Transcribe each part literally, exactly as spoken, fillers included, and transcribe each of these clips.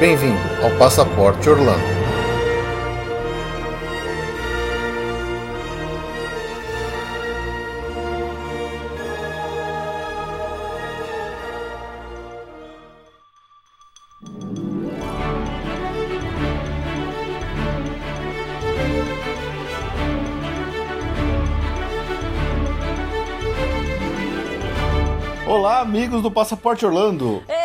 Bem-vindo ao Passaporte Orlando. Olá, amigos do Passaporte Orlando! Ei!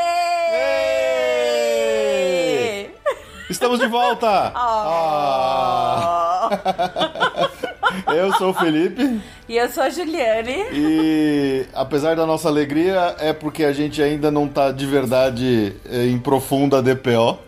Ei! Estamos de volta! Oh. Ah. Eu sou o Felipe. E eu sou a Juliane. E apesar da nossa alegria, é porque a gente ainda não tá de verdade em profunda D P O.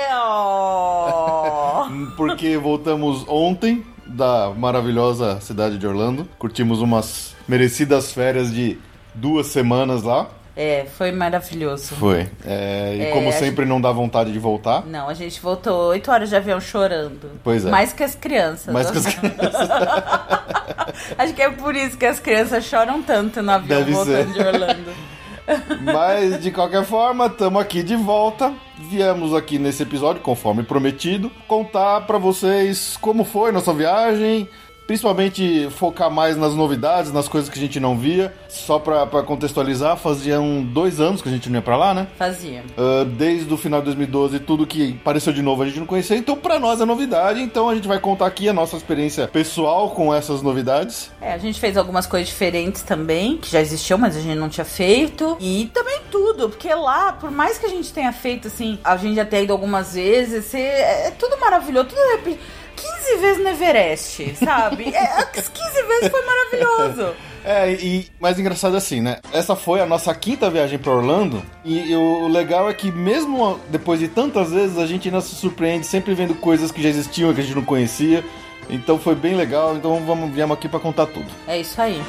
Eu... Porque voltamos ontem da maravilhosa cidade de Orlando. Curtimos umas merecidas férias de duas semanas lá. É, foi maravilhoso. Foi. É, e É, como a sempre, gente... não dá vontade de voltar. Não, a gente voltou oito horas de avião chorando. Pois é. Mais que as crianças. Mais que as crianças. Acho que é por isso que as crianças choram tanto no avião Deve voltando ser. de Orlando. Mas, de qualquer forma, estamos aqui de volta. Viemos aqui nesse episódio, conforme prometido, contar pra vocês como foi nossa viagem. Principalmente focar mais nas novidades, nas coisas que a gente não via. Só pra, pra contextualizar, faziam dois anos que a gente não ia pra lá, né? Fazia. Uh, desde o final de dois mil e doze, tudo que apareceu de novo a gente não conhecia. Então, pra nós é novidade. Então, a gente vai contar aqui a nossa experiência pessoal com essas novidades. É, a gente fez algumas coisas diferentes também, que já existiam, mas a gente não tinha feito. E também tudo, porque lá, por mais que a gente tenha feito, assim, a gente já tenha ido algumas vezes, é, é tudo maravilhoso, tudo é... quinze vezes no Everest, sabe? É, as quinze vezes foi maravilhoso. É, e mais engraçado assim, né? Essa foi a nossa quinta viagem pra Orlando. E, e o legal é que mesmo depois de tantas vezes, a gente ainda se surpreende sempre vendo coisas que já existiam, que a gente não conhecia. Então foi bem legal. Então vamos, viemos aqui pra contar tudo. É isso aí.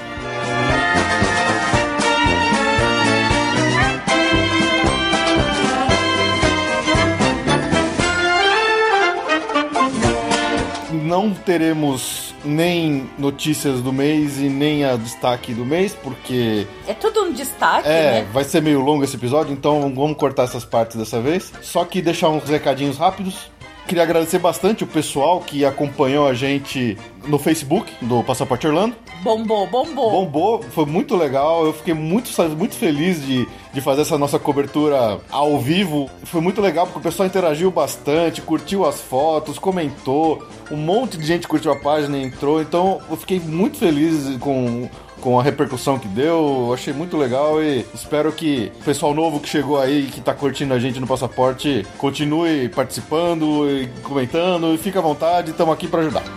Não teremos nem notícias do mês e nem a destaque do mês, porque... É tudo um destaque, É, né? vai ser meio longo esse episódio, então vamos cortar essas partes dessa vez. Só que deixar uns recadinhos rápidos. Queria agradecer bastante o pessoal que acompanhou a gente no Facebook do Passaporte Orlando. Bombou, bombou. Bombou, foi muito legal. Eu fiquei muito, muito feliz de, de fazer essa nossa cobertura ao vivo. Foi muito legal porque o pessoal interagiu bastante, curtiu as fotos, comentou. Um monte de gente curtiu a página e entrou. Então eu fiquei muito feliz com... com a repercussão que deu, eu achei muito legal e espero que o pessoal novo que chegou aí, que tá curtindo a gente no Passaporte, continue participando e comentando, e fica à vontade, estamos aqui para ajudar.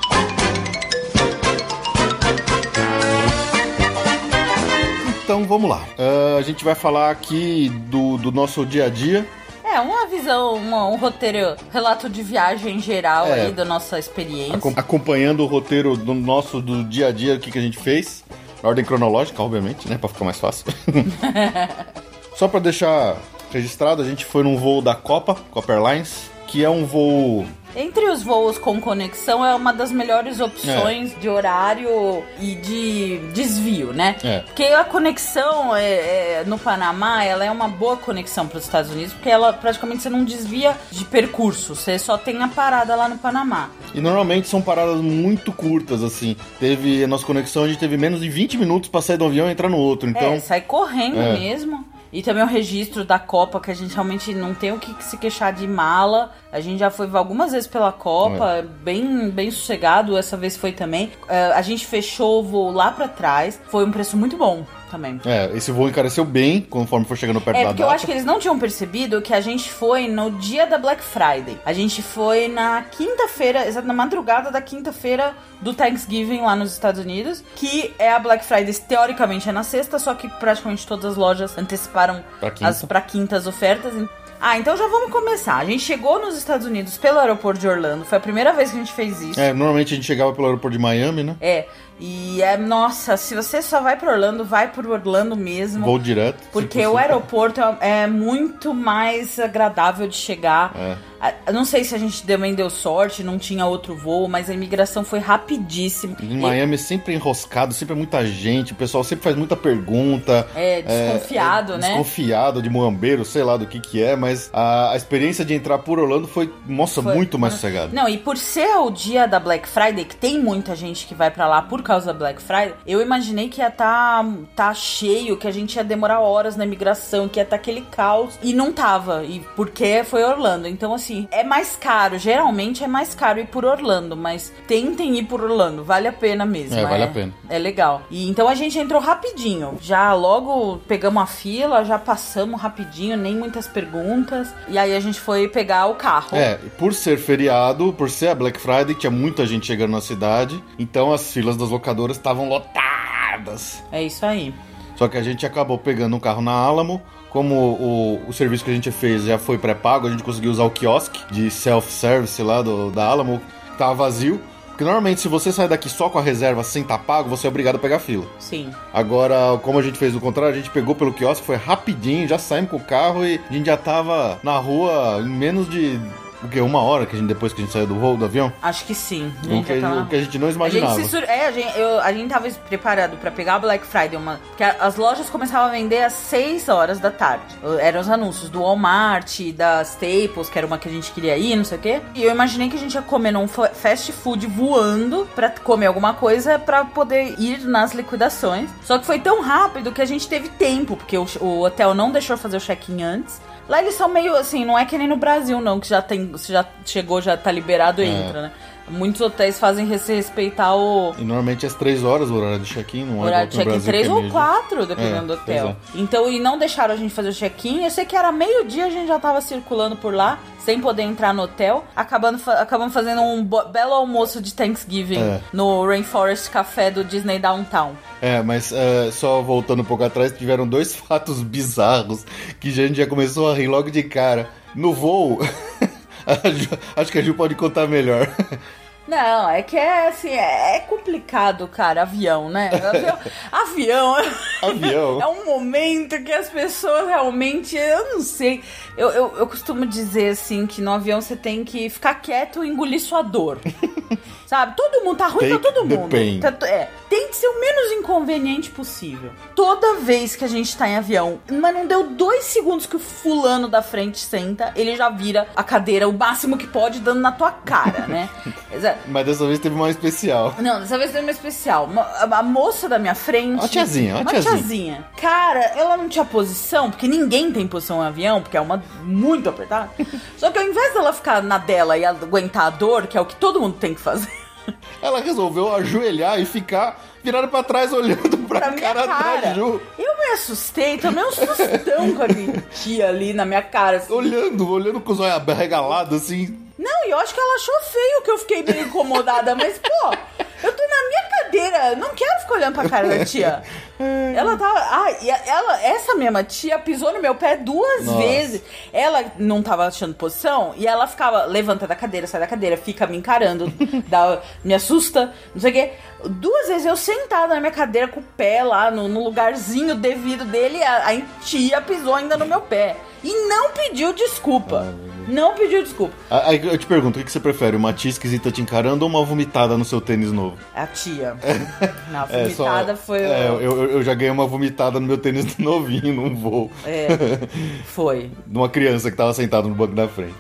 Então vamos lá, uh, a gente vai falar aqui do, do nosso dia a dia. É, uma visão, uma, um roteiro, relato de viagem geral É, aí da nossa experiência. Acom- acompanhando o roteiro do nosso do dia a dia, o que, que a gente fez. Na ordem cronológica, obviamente, né? Pra ficar mais fácil. Só pra deixar registrado, a gente foi num voo da Copa, Copa Airlines, que é um voo... Entre os voos com conexão, é uma das melhores opções é. de horário e de desvio, né? É. Porque a conexão é, é, no Panamá, ela é uma boa conexão para os Estados Unidos, porque ela praticamente você não desvia de percurso, você só tem a parada lá no Panamá. E normalmente são paradas muito curtas, assim. Teve a nossa conexão, a gente teve menos de vinte minutos pra sair do avião e entrar no outro, então... É, sai correndo é. mesmo. E também o registro da Copa, que a gente realmente não tem o que se queixar de mala. A gente já foi algumas vezes pela Copa, é. bem, bem sossegado, essa vez foi também. Uh, a gente fechou o voo lá pra trás, foi um preço muito bom também. É, esse voo encareceu bem, conforme for chegando perto é, da data. É, porque eu acho que eles não tinham percebido que a gente foi no dia da Black Friday. A gente foi na quinta-feira, exato, na madrugada da quinta-feira do Thanksgiving lá nos Estados Unidos, que é a Black Friday, teoricamente é na sexta, só que praticamente todas as lojas anteciparam pra quinta. as pra quinta as ofertas. Ah, então já vamos começar. A gente chegou nos Estados Unidos pelo aeroporto de Orlando. Foi a primeira vez que a gente fez isso. É, normalmente a gente chegava pelo aeroporto de Miami, né? É. E é, nossa, se você só vai pra Orlando, vai pro Orlando mesmo. Voo direto. Porque o aeroporto é, é muito mais agradável de chegar. É. a, não sei se a gente também deu sorte, não tinha outro voo, mas a imigração foi rapidíssima. Em Miami é sempre enroscado, sempre é muita gente, o pessoal sempre faz muita pergunta. É, desconfiado, é, é, né? Desconfiado de muambeiro, sei lá do que que é, mas a, a experiência de entrar por Orlando foi, nossa, foi, muito mais sossegada. Não, e por ser o dia da Black Friday, que tem muita gente que vai pra lá por causa da Black Friday, eu imaginei que ia tá, tá cheio, que a gente ia demorar horas na imigração, que ia tá aquele caos. E não tava, e porque foi Orlando. Então, assim, é mais caro. Geralmente é mais caro ir por Orlando, mas tentem ir por Orlando. Vale a pena mesmo. É, vale é, a pena. É legal. E então a gente entrou rapidinho. Já logo pegamos a fila, já passamos rapidinho, nem muitas perguntas. E aí a gente foi pegar o carro. É, por ser feriado, por ser a Black Friday, tinha muita gente chegando na cidade. Então as filas das locadoras estavam lotadas. É isso aí. Só que a gente acabou pegando um carro na Alamo. Como o, o serviço que a gente fez já foi pré-pago, a gente conseguiu usar o quiosque de self-service lá do, da Alamo, que tava vazio. Porque normalmente, se você sai daqui só com a reserva sem estar pago, você é obrigado a pegar fila. Sim. Agora, como a gente fez o contrário, a gente pegou pelo quiosque, foi rapidinho, já saímos com o carro e a gente já tava na rua em menos de... O que? Uma hora que a gente, depois que a gente saiu do voo, do avião? Acho que sim. A gente o, que, tava... o que a gente não imaginava. A gente, se sur... é, a gente, eu, a gente tava preparado pra pegar a Black Friday, uma... porque as lojas começavam a vender às seis horas da tarde. Eram os anúncios do Walmart, da Staples, que era uma que a gente queria ir, não sei o quê. E eu imaginei que a gente ia comer num fast food voando pra comer alguma coisa pra poder ir nas liquidações. Só que foi tão rápido que a gente teve tempo, porque o, o hotel não deixou fazer o check-in antes. Lá eles são meio assim, não é que nem no Brasil não, que já tem, você já chegou, já tá liberado e é. entra, né? Muitos hotéis fazem se respeitar o... E normalmente é às três horas o horário de check-in, não é? Horário de check-in três ou quatro, dependendo é, do hotel. É. Então, e não deixaram a gente fazer o check-in. Eu sei que era meio-dia, a gente já tava circulando por lá, sem poder entrar no hotel. Acabando, acabamos fazendo um belo almoço de Thanksgiving é. no Rainforest Café do Disney Downtown. É, mas é, só voltando um pouco atrás, tiveram dois fatos bizarros que a gente já começou a rir logo de cara. No voo, acho que a Ju pode contar melhor. Não, é que é assim, é complicado, cara, avião, né? Avião, avião, avião. É um momento que as pessoas realmente, eu não sei, eu, eu, eu costumo dizer assim, que no avião você tem que ficar quieto e engolir sua dor. Sabe? Todo mundo tá ruim Take pra todo mundo. Tá, é, tem que ser o menos inconveniente possível. Toda vez que a gente tá em avião, mas não deu dois segundos que o fulano da frente senta, ele já vira a cadeira o máximo que pode, dando na tua cara, né? Mas dessa vez teve uma especial. Não, dessa vez teve uma especial. Uma, a, a moça da minha frente... Uma tiazinha, uma, uma tiazinha. tiazinha. Cara, ela não tinha posição, porque ninguém tem posição no avião, porque é uma muito apertada. Só que ao invés dela ficar na dela e aguentar a dor, que é o que todo mundo tem que fazer... Ela resolveu ajoelhar e ficar virada pra trás olhando pra, pra cara, cara da Ju. Eu me assustei, tomei um sustão com a tia ali na minha cara. Assim. Olhando, olhando com os olhos arregalados, assim. Não, e eu acho que ela achou feio que eu fiquei meio incomodada, mas, pô, eu tô na minha cadeira, não quero ficar olhando pra cara da tia. Ela tava... Ah, e ela, essa mesma tia pisou no meu pé duas Nossa. vezes. Ela não tava achando posição e ela ficava, levanta da cadeira, sai da cadeira, fica me encarando, dá, me assusta, não sei o quê. Duas vezes eu sentada na minha cadeira com o pé lá no, no lugarzinho devido dele, a, a tia pisou ainda no meu pé. E não pediu desculpa. Ah, não pediu desculpa. Aí eu te pergunto, o que você prefere? Uma tia esquisita te encarando ou uma vomitada no seu tênis novo? A tia. Na vomitada é, só, foi... É, eu, eu já ganhei uma vomitada no meu tênis novinho num voo. É, foi. De uma criança que tava sentada no banco da frente.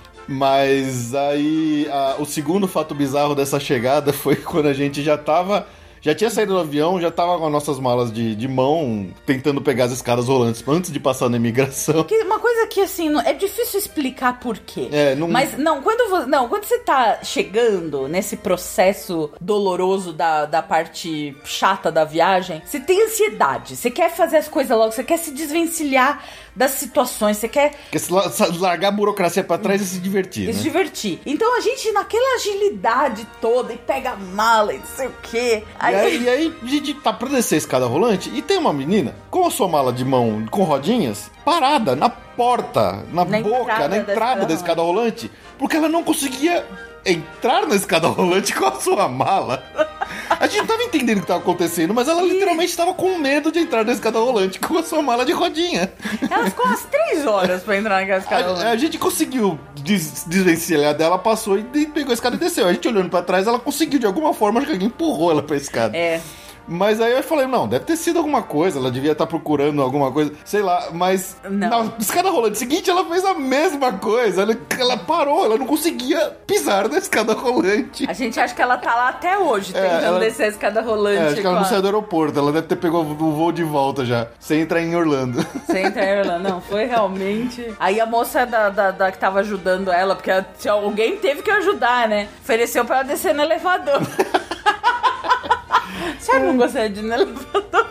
Mas aí, a, o segundo fato bizarro dessa chegada foi quando a gente já tava... Já tinha saído do avião, já tava com as nossas malas de, de mão, tentando pegar as escadas rolantes antes de passar na imigração. Que, uma coisa que, assim, não, é difícil explicar por quê. É, não... Mas, não quando, você, não, quando você tá chegando nesse processo doloroso da, da parte chata da viagem, você tem ansiedade, você quer fazer as coisas logo, você quer se desvencilhar das situações, você quer... Quer se largar a burocracia pra trás e se divertir, e né? se divertir. Então a gente, naquela agilidade toda, e pega a mala e não sei o quê. Aí... E, aí, e aí a gente tá pra descer a escada rolante e tem uma menina com a sua mala de mão com rodinhas parada na porta, na, na boca, na entrada da, da escada rolante, porque ela não conseguia entrar na escada rolante com a sua mala. A gente não tava entendendo o que tava acontecendo, mas ela e... literalmente tava com medo de entrar na escada rolante com a sua mala de rodinha. Ela ficou umas três horas pra entrar naquela escada rolante. A, a gente conseguiu des, desvencilhar dela, passou e, e pegou a escada e desceu. A gente olhando pra trás, ela conseguiu de alguma forma, acho que alguém empurrou ela pra escada. É. Mas aí eu falei, não, deve ter sido alguma coisa, ela devia estar procurando alguma coisa, sei lá, mas não. Na escada rolante seguinte ela fez a mesma coisa, ela, ela parou, ela não conseguia pisar na escada rolante. A gente acha que ela tá lá até hoje, é, tentando ela, descer a escada rolante. É, acho que ela não saiu do aeroporto, ela deve ter pegado o voo de volta já, sem entrar em Orlando. Sem entrar em Orlando, não, foi realmente... Aí a moça da, da, da que tava ajudando ela, porque ela, alguém teve que ajudar, né, ofereceu pra ela descer no elevador. Você não gostaria de ir no elevador?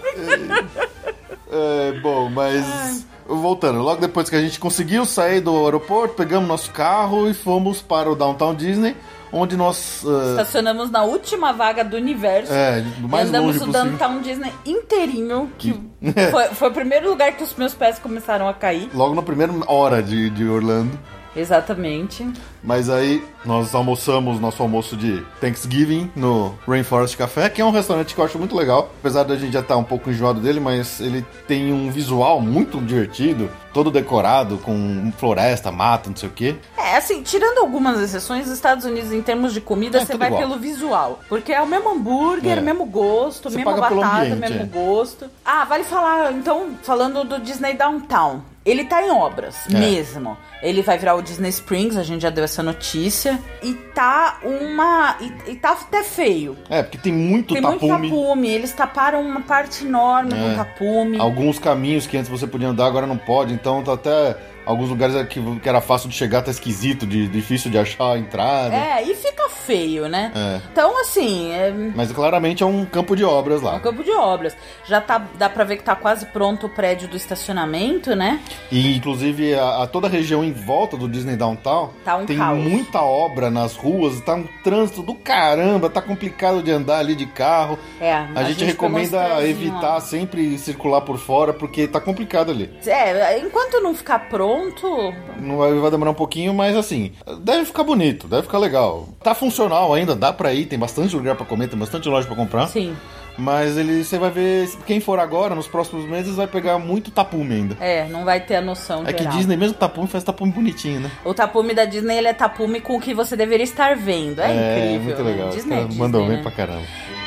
É, é, bom, mas... Ai. Voltando, logo depois que a gente conseguiu sair do aeroporto, pegamos nosso carro e fomos para o Downtown Disney, onde nós... Uh... estacionamos na última vaga do universo. É, do mais e andamos longe o Downtown Disney inteirinho, que foi, foi o primeiro lugar que os meus pés começaram a cair. Logo na primeira hora de, de Orlando. Exatamente. Mas aí nós almoçamos nosso almoço de Thanksgiving no Rainforest Café, que é um restaurante que eu acho muito legal. Apesar da gente já estar um pouco enjoado dele, mas ele tem um visual muito divertido, todo decorado, com floresta, mata, não sei o quê. É, assim, tirando algumas exceções, os Estados Unidos, em termos de comida, é, você vai igual. Pelo visual. Porque é o mesmo hambúrguer, é. mesmo gosto, você mesma batata, ambiente, mesmo é. gosto. Ah, vale falar, então, falando do Disney Downtown. Ele tá em obras, é. mesmo. Ele vai virar o Disney Springs, a gente já deu essa notícia. E tá uma... E, e tá até feio. É, porque tem muito tem tapume. Tem muito tapume. Eles taparam uma parte enorme é. com tapume. Alguns caminhos que antes você podia andar, agora não pode. Então tá até... Alguns lugares que, que era fácil de chegar, tá esquisito, de, difícil de achar a entrada. É, e fica feio, né? É. Então, assim... É... Mas claramente é um campo de obras lá. É um campo de obras. Já tá, dá pra ver que tá quase pronto o prédio do estacionamento, né? E, inclusive, a, a toda a região em volta do Disney Downtown tá um tem caos. Muita obra nas ruas, tá um trânsito do caramba, tá complicado de andar ali de carro. É, a, a gente, gente recomenda evitar lá. Sempre circular por fora, porque tá complicado ali. É, enquanto não ficar pronto... Não vai, vai demorar um pouquinho, mas assim, deve ficar bonito, deve ficar legal. Tá funcional ainda, dá pra ir, tem bastante lugar pra comer, tem bastante loja pra comprar. Sim. Mas ele, você vai ver, quem for agora, nos próximos meses, vai pegar muito tapume ainda. É, não vai ter a noção É geral. que Disney, mesmo tapume, faz tapume bonitinho, né? O tapume da Disney, ele é tapume com o que você deveria estar vendo. É, é incrível. É, muito legal. Né? Disney, é Disney, mandou né? bem pra caramba.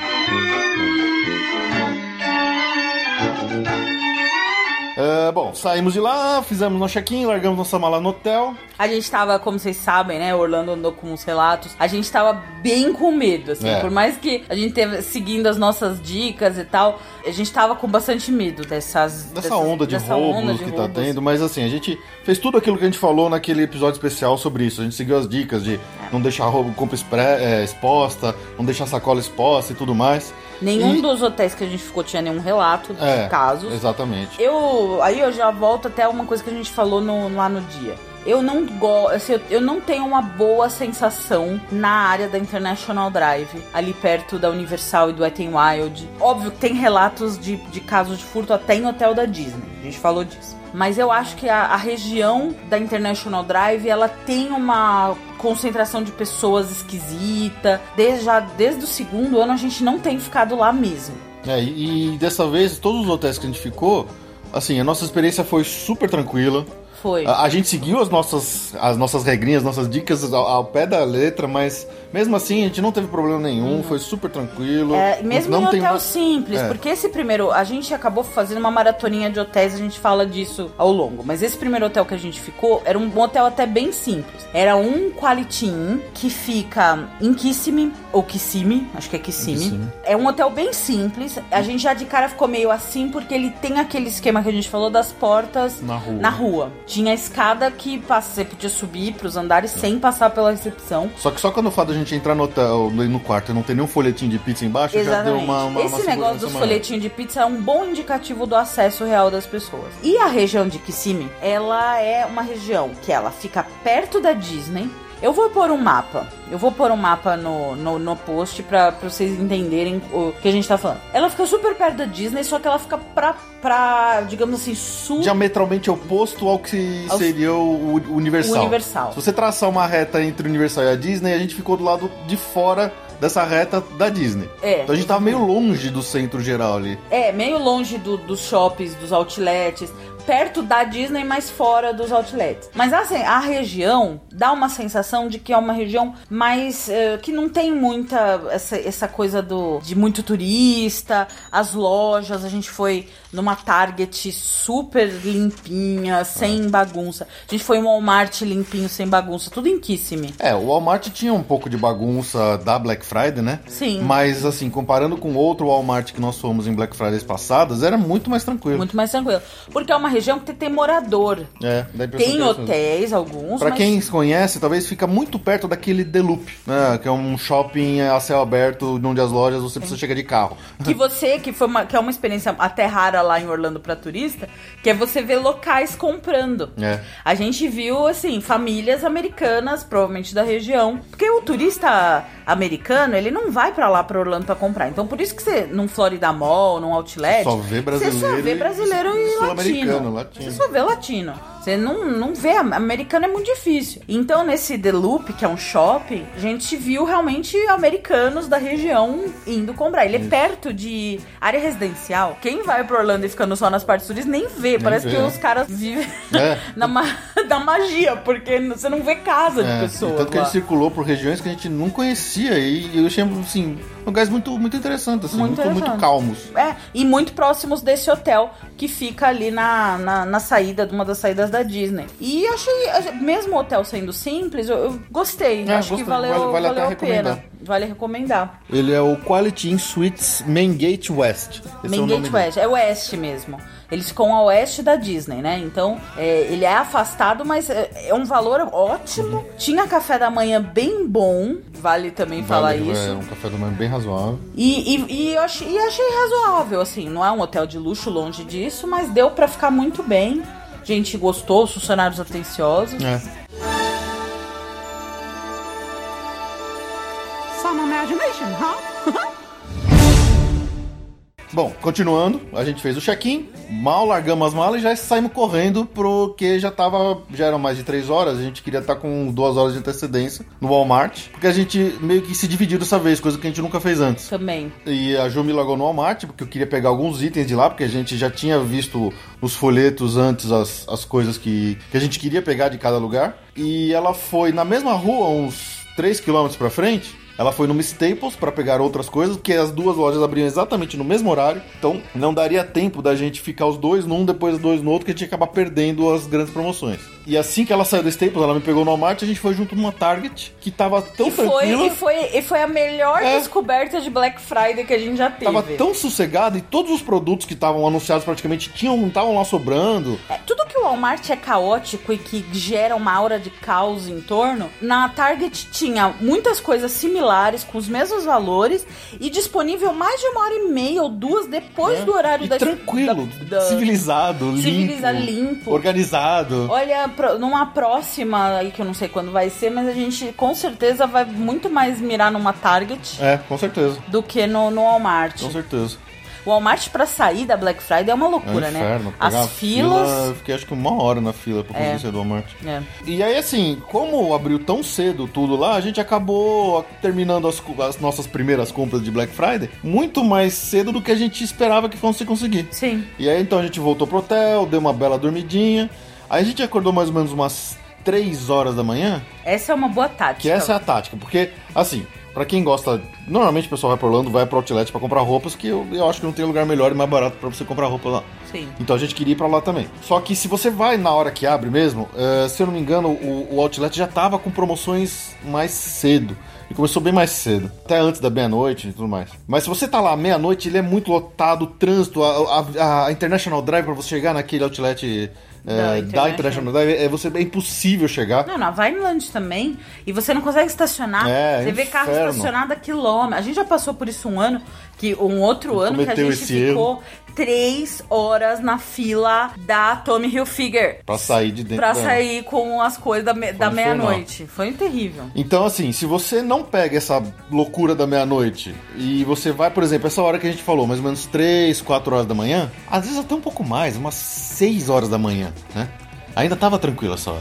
Uh, bom, saímos de lá, fizemos nosso check-in, largamos nossa mala no hotel. A gente tava, como vocês sabem, né, Orlando andou com uns relatos, a gente tava bem com medo, assim, é. Por mais que a gente teve seguindo as nossas dicas e tal, a gente tava com bastante medo dessas... Dessa dessas, onda de dessa roubos onda de que roubos. tá tendo, mas assim, a gente fez tudo aquilo que a gente falou naquele episódio especial sobre isso, a gente seguiu as dicas de é. não deixar roubo, compra expre, é, exposta, não deixar sacola exposta e tudo mais. Nenhum e... dos hotéis que a gente ficou tinha nenhum relato de é, casos. Exatamente. Eu, aí eu já volto até uma coisa que a gente falou no, lá no dia. Eu não gosto, assim, eu, eu não tenho uma boa sensação na área da International Drive, ali perto da Universal e do Wet n Wild. Óbvio que tem relatos de, de casos de furto até em hotel da Disney, a gente falou disso. Mas eu acho que a, a região da International Drive, ela tem uma concentração de pessoas esquisita. Desde, já, desde o segundo ano a gente não tem ficado lá mesmo. É, e, e dessa vez, todos os hotéis que a gente ficou, assim, a nossa experiência foi super tranquila. Foi. A, a gente seguiu as nossas, as nossas regrinhas, nossas dicas ao, ao pé da letra, mas mesmo assim a gente não teve problema nenhum, hum. foi super tranquilo. É, mesmo não em hotel uma... simples, é. Porque esse primeiro, a gente acabou fazendo uma maratoninha de hotéis, a gente fala disso ao longo, mas esse primeiro hotel que a gente ficou era um hotel até bem simples. Era um Quality Inn que fica em Kissimmee, ou Kissimmee, acho que é Kissimmee. Kissimmee. É um hotel bem simples, a gente já de cara ficou meio assim, porque ele tem aquele esquema que a gente falou das portas na rua. Na rua. Tinha a escada que você podia subir pros andares é. sem passar pela recepção. Só que só quando o fato de a gente entrar no hotel, no quarto e não ter nenhum folhetinho de pizza embaixo, exatamente. Já deu uma, uma Esse uma negócio dos maior. folhetinhos de pizza é um bom indicativo do acesso real das pessoas. E a região de Kissimmee, ela é uma região que ela fica perto da Disney. Eu vou pôr um mapa. Eu vou pôr um mapa no, no, no post pra, pra vocês entenderem o que a gente tá falando. Ela fica super perto da Disney, só que ela fica pra, pra digamos assim, sul... diametralmente oposto ao que ao... seria o Universal. o Universal. Se você traçar uma reta entre o Universal e a Disney, a gente ficou do lado de fora dessa reta da Disney. É. Então a gente tava meio longe do centro geral ali. É, meio longe do, dos shoppings, dos outlets, perto da Disney, mas fora dos outlets. Mas assim, a região dá uma sensação de que é uma região mais... Uh, que não tem muita... Essa, essa coisa do, de muito turista, as lojas, a gente foi numa Target super limpinha, sem bagunça. A gente foi em um Walmart limpinho, sem bagunça, tudo em Kissimmee. É, o Walmart tinha um pouco de bagunça da Black Friday, né? Sim. Mas assim, comparando com outro Walmart que nós fomos em Black Fridays passadas, era muito mais tranquilo. Muito mais tranquilo. Porque é uma região que tem morador. É, dá a impressão Tem que é isso. hotéis, alguns, Pra mas... quem conhece, talvez fica muito perto daquele The Loop, né? Que é um shopping a céu aberto, onde as lojas você precisa chegar de carro. Que você, que, foi uma, que é uma experiência até rara lá em Orlando pra turista, que é você ver locais comprando. É. A gente viu, assim, famílias americanas, provavelmente da região, porque o turista americano, ele não vai pra lá, pra Orlando, pra comprar. Então, por isso que você, num Florida Mall, num outlet, Só vê brasileiro você só vê brasileiro e, e latino. sul-americano, latino. Você só vê latino. Você não, não vê, americano é muito difícil. Então, nesse The Loop, que é um shopping, a gente viu realmente americanos da região indo comprar. Ele é perto de área residencial. Quem vai pra Orlando e ficando só nas partes turísticas nem vê. Nem Parece vê. que os caras vivem é. na, ma- na magia, porque você não vê casa de é. pessoas. Tanto que lá. ele circulou por regiões que a gente não conhecia. E eu achei, assim, lugares muito, muito interessantes, assim, muito, muito, muito calmos. É, e muito próximos desse hotel que fica ali na, na, na saída, de uma das saídas da Disney. E achei, mesmo o hotel sendo simples, eu, eu gostei. É, acho gostei. que valeu, vale, vale valeu até a pena. recomendar. Vale recomendar. Ele é o Quality Inn Suites Main Gate West. Esse Main é o Gate nome West, dele. é oeste mesmo. Eles ficam a oeste da Disney, né? Então, é, ele é afastado, mas é, é um valor ótimo. Uhum. Tinha café da manhã bem bom, vale também vale, falar isso. É um café da manhã bem razoável. E, e, e, eu achei, e achei razoável, assim. Não é um hotel de luxo, longe disso, mas deu pra ficar muito bem. A gente gostou, os funcionários atenciosos. É. Some imagination, huh? Bom, continuando, a gente fez o check-in, mal largamos as malas e já saímos correndo porque já tava, já eram mais de três horas, a gente queria estar com duas horas de antecedência no Walmart, porque a gente meio que se dividiu dessa vez, coisa que a gente nunca fez antes. Também. E a Ju me largou no Walmart, porque eu queria pegar alguns itens de lá, porque a gente já tinha visto nos folhetos antes as, as coisas que, que a gente queria pegar de cada lugar. E ela foi na mesma rua, uns três quilômetros pra frente. Ela foi no Staples para pegar outras coisas, porque as duas lojas abriam exatamente no mesmo horário. Então não daria tempo da gente ficar os dois num, depois os dois no outro, que a gente ia acabar perdendo as grandes promoções. E assim que ela saiu do Staples, ela me pegou no Walmart, a gente foi junto numa Target, que tava tão e foi, tranquila. E foi, e foi a melhor é. descoberta de Black Friday que a gente já teve. Tava tão sossegada e todos os produtos que estavam anunciados praticamente tinham, não estavam lá sobrando. É, tudo que o Walmart é caótico e que gera uma aura de caos em torno, na Target tinha muitas coisas similares, com os mesmos valores e disponível mais de uma hora e meia ou duas depois é. do horário e da... tranquilo, da, da, civilizado, civilizado, limpo, limpo, organizado. Olha, numa próxima aí, que eu não sei quando vai ser, mas a gente com certeza vai muito mais mirar numa Target. É, com certeza. Do que no, no Walmart. Com certeza. O Walmart pra sair da Black Friday é uma loucura, é um inferno. né? As filas... Fila, eu fiquei acho que uma hora na fila pra conseguir é. sair do Walmart. É. E aí, assim, como abriu tão cedo tudo lá, a gente acabou terminando as, as nossas primeiras compras de Black Friday muito mais cedo do que a gente esperava que fosse conseguir. Sim. E aí, então, a gente voltou pro hotel, deu uma bela dormidinha. Aí a gente acordou mais ou menos umas três horas da manhã. Essa é uma boa tática. Que essa é a tática, porque, assim... Pra quem gosta, normalmente o pessoal vai pra Orlando, vai pro Outlet pra comprar roupas, que eu, eu acho que não tem lugar melhor e mais barato pra você comprar roupa lá. Sim. Então a gente queria ir pra lá também. Só que se você vai na hora que abre mesmo, uh, se eu não me engano, o, o Outlet já tava com promoções mais cedo. E começou bem mais cedo, até antes da meia-noite e tudo mais. Mas se você tá lá meia-noite, ele é muito lotado, trânsito, a, a, a International Drive pra você chegar naquele Outlet... É, da International Drive, é, você, é impossível chegar. Não, na Vineland também. E você não consegue estacionar. É, você é vê carro inferno. estacionado a quilômetros. A gente já passou por isso um ano, que um outro ano que a gente ficou erro. três horas na fila da Tommy Hilfiger. Pra sair de dentro. Pra da... sair com as coisas da, me, da meia-noite. Foi terrível. Então, assim, se você não pega essa loucura da meia-noite e você vai, por exemplo, essa hora que a gente falou, mais ou menos três, quatro horas da manhã, às vezes até um pouco mais, umas seis horas da manhã, né? Ainda tava tranquilo essa hora. É, porque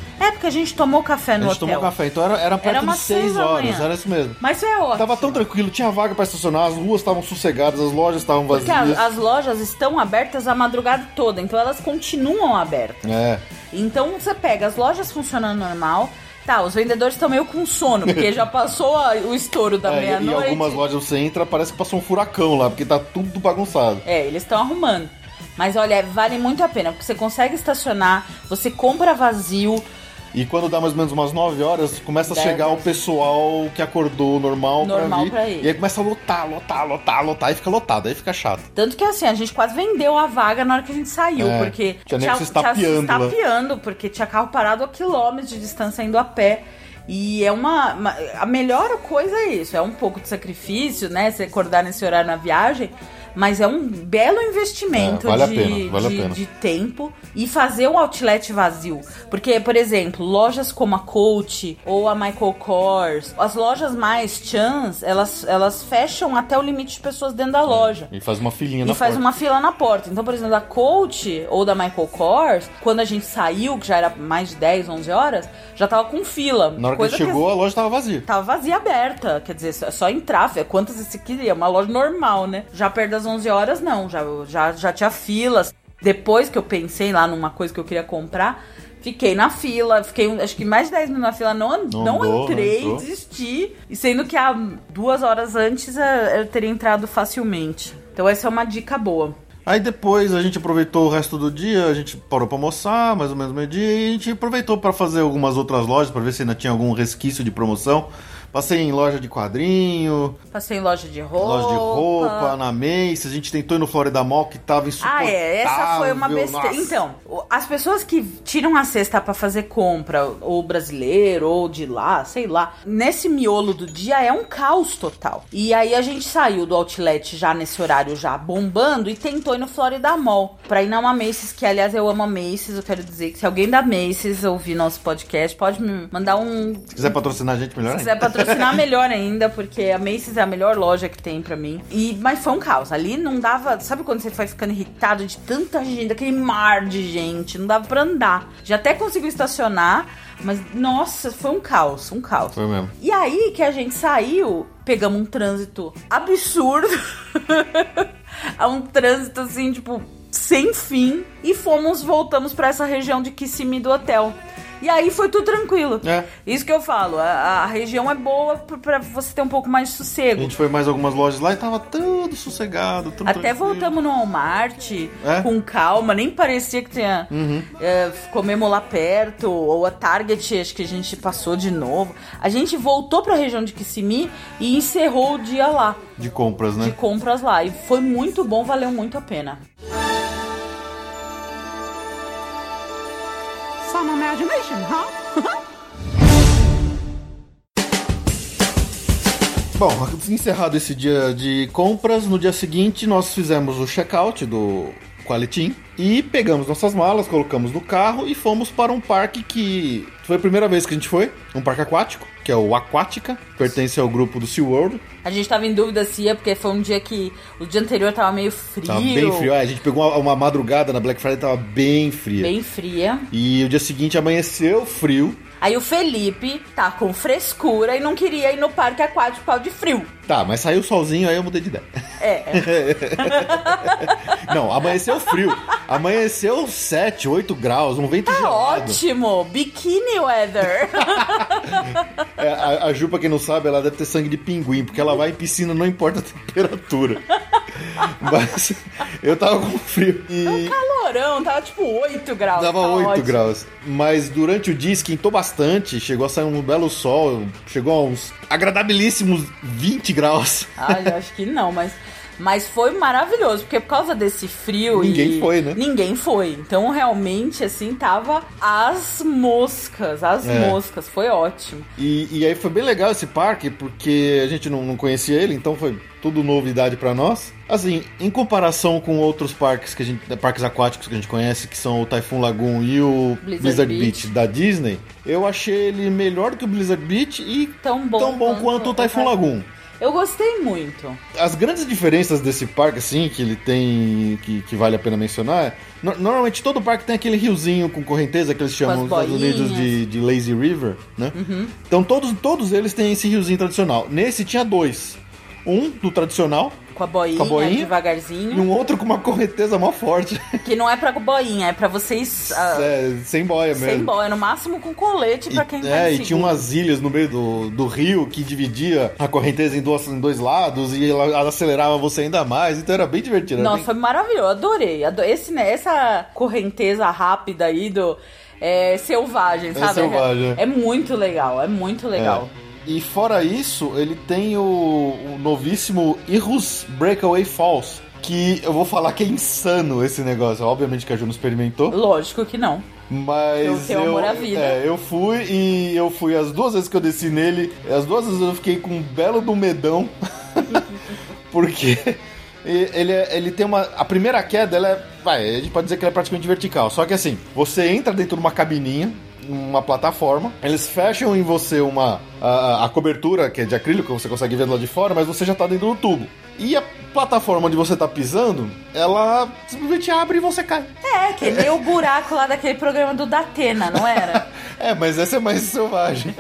que a gente tomou café no hotel. A gente hotel. tomou café, então era, era perto era de seis horas, era isso mesmo. Mas é ótimo. Tava tão tranquilo, tinha vaga pra estacionar, as ruas estavam sossegadas, as lojas estavam vazias. Porque as, as lojas estão abertas a madrugada toda, então elas continuam abertas. É. Então você pega as lojas funcionando normal. Tá, os vendedores estão meio com sono, porque já passou a, o estouro da é, meia-noite. E algumas lojas você entra, parece que passou um furacão lá, porque tá tudo bagunçado. É, eles estão arrumando. Mas olha, vale muito a pena, porque você consegue estacionar, você compra vazio. E quando dá mais ou menos umas nove horas, começa a chegar o pessoal que acordou normal, normal pra vir. Pra ir. E aí começa a lotar, lotar, lotar, lotar, e fica lotado, aí fica chato. Tanto que assim, a gente quase vendeu a vaga na hora que a gente saiu, é, porque tinha nem que se estapeando, tinha se estapeando, porque tinha carro parado a quilômetros de distância indo a pé. E é uma, uma... A melhor coisa é isso, é um pouco de sacrifício, né? Você acordar nesse horário na viagem, mas é um belo investimento é, vale de, a pena, vale de, a pena. de tempo e fazer um outlet vazio. Porque, por exemplo, lojas como a Coach ou a Michael Kors, as lojas mais chans, elas, elas fecham até o limite de pessoas dentro da loja. E faz uma filinha e na faz porta. uma fila na porta. Então, por exemplo, da Coach ou da Michael Kors, quando a gente saiu, que já era mais de dez, onze horas, já tava com fila. Na hora que a gente chegou, que... a loja tava vazia. Tava vazia, aberta. Quer dizer, só entrar. Quantas você queria? Uma loja normal, né? Já perto das onze horas, não. Já, já, já tinha filas. Depois que eu pensei lá numa coisa que eu queria comprar, fiquei na fila. Fiquei, acho que mais de dez minutos na fila. Não, não, não andou, entrei, não desisti. E sendo que há duas horas antes eu teria entrado facilmente. Então essa é uma dica boa. Aí depois a gente aproveitou o resto do dia, a gente parou pra almoçar, mais ou menos meio dia, e a gente aproveitou pra fazer algumas outras lojas, pra ver se ainda tinha algum resquício de promoção. Passei em loja de quadrinho. Passei em loja de roupa. Loja de roupa, na Macy's. A gente tentou ir no Florida Mall, que tava insuportável. Ah, é. Essa foi uma besteira. Nossa. Então, as pessoas que tiram a cesta pra fazer compra, ou brasileiro, ou de lá, sei lá, nesse miolo do dia é um caos total. E aí a gente saiu do outlet já nesse horário, já bombando, e tentou ir no Florida Mall. Pra ir numa Macy's, que aliás eu amo a Macy's. Eu quero dizer que se alguém da Macy's ouvir nosso podcast, pode me mandar um... Se quiser patrocinar a gente, melhor Se quiser patrocinar patrocinar melhor ainda, porque a Macy's é a melhor loja que tem pra mim. E, mas foi um caos. Ali não dava... Sabe quando você vai ficando irritado de tanta gente, daquele mar de gente? Não dava pra andar. Já até conseguiu estacionar, mas, nossa, foi um caos, um caos. Foi mesmo. E aí que a gente saiu, pegamos um trânsito absurdo. Um trânsito, assim, tipo, sem fim. E fomos, voltamos pra essa região de Kissimmee do hotel. E aí foi tudo tranquilo. É. Isso que eu falo, a, a região é boa pra, pra você ter um pouco mais de sossego. A gente foi mais algumas lojas lá e tava tudo sossegado, tudo Até tranquilo. Voltamos no Walmart, é? com calma, nem parecia que tinha... Uhum. É, comemos lá perto, ou a Target, acho que a gente passou de novo. A gente voltou pra região de Kissimmee e encerrou o dia lá. De compras, né? De compras lá. E foi muito bom, valeu muito a pena. Some imagination, huh? Bom, encerrado esse dia de compras, no dia seguinte nós fizemos o check-out do Qualitin e pegamos nossas malas, colocamos no carro e fomos para um parque que foi a primeira vez que a gente foi, um parque aquático, que é o Aquática, pertence ao grupo do SeaWorld. A gente tava em dúvida se ia, porque foi um dia que o dia anterior tava meio frio. Tava bem frio, é, a gente pegou uma, uma madrugada na Black Friday, tava bem fria. Bem fria. E o dia seguinte amanheceu frio. Aí o Felipe tá com frescura e não queria ir no parque aquático por causa de frio. Tá, mas saiu o solzinho, aí eu mudei de ideia. É. Não, amanheceu frio. Amanheceu sete, oito graus, um vento tá gelado. Ótimo, bikini weather. É, a, a Ju, pra quem não sabe, ela deve ter sangue de pinguim, porque ela vai em piscina, não importa a temperatura. Mas eu tava com frio. E... É um calorão, tava tipo oito graus. Tava tá oito ótimo. graus. Mas durante o dia esquentou bastante, chegou a sair um belo sol, chegou a uns agradabilíssimos vinte graus. Ah, eu acho que não, mas... Mas foi maravilhoso, porque por causa desse frio... Ninguém e... foi, né? Ninguém foi. Então, realmente, assim, tava as moscas, as é. moscas. Foi ótimo. E, e aí foi bem legal esse parque, porque a gente não, não conhecia ele, então foi tudo novidade pra nós. Assim, em comparação com outros parques, que a gente, parques aquáticos que a gente conhece, que são o Typhoon Lagoon e o Blizzard, Blizzard Beach. Beach da Disney, eu achei ele melhor do que o Blizzard Beach e tão bom, tão bom quanto, quanto o Typhoon Lagoon. Eu gostei muito. As grandes diferenças desse parque, assim, que ele tem, que, que vale a pena mencionar, é, no, normalmente todo parque tem aquele riozinho com correnteza que eles chamam nos Estados Unidos de, de Lazy River, né? Uhum. Então todos, todos eles têm esse riozinho tradicional. Nesse tinha dois. Um do tradicional, com a boinha, com a boinha devagarzinho. E um outro com uma correnteza mó forte. Que não é pra boinha, é pra vocês... Uh, é, sem boia mesmo. Sem boia, no máximo com colete pra e, quem vai É, seguir. E tinha umas ilhas no meio do, do rio que dividia a correnteza em, duas, em dois lados e ela, ela acelerava você ainda mais, então era bem divertido. Nossa, bem... foi maravilhoso, adorei. adorei. Esse, né, essa correnteza rápida aí do... É selvagem, sabe? É selvagem. É, é muito legal, é muito legal. É. E fora isso, ele tem o, o novíssimo Irus Breakaway Falls, que eu vou falar que é insano esse negócio. Obviamente que a Ju não experimentou. Lógico que não. Mas eu, tenho eu, amor à vida. É, eu fui e eu fui as duas vezes que eu desci nele, as duas vezes eu fiquei com um belo do medão. Porque ele, ele tem uma... A primeira queda, ela é... Vai, a gente pode dizer que ela é praticamente vertical. Só que assim, você entra dentro de uma cabininha, uma plataforma, eles fecham em você uma a, a cobertura, que é de acrílico, que você consegue ver do lado de fora, mas você já tá dentro do tubo. E a plataforma onde você tá pisando, ela simplesmente abre e você cai. É, que nem o buraco lá daquele programa do Datena, não era? É, mas essa é mais selvagem.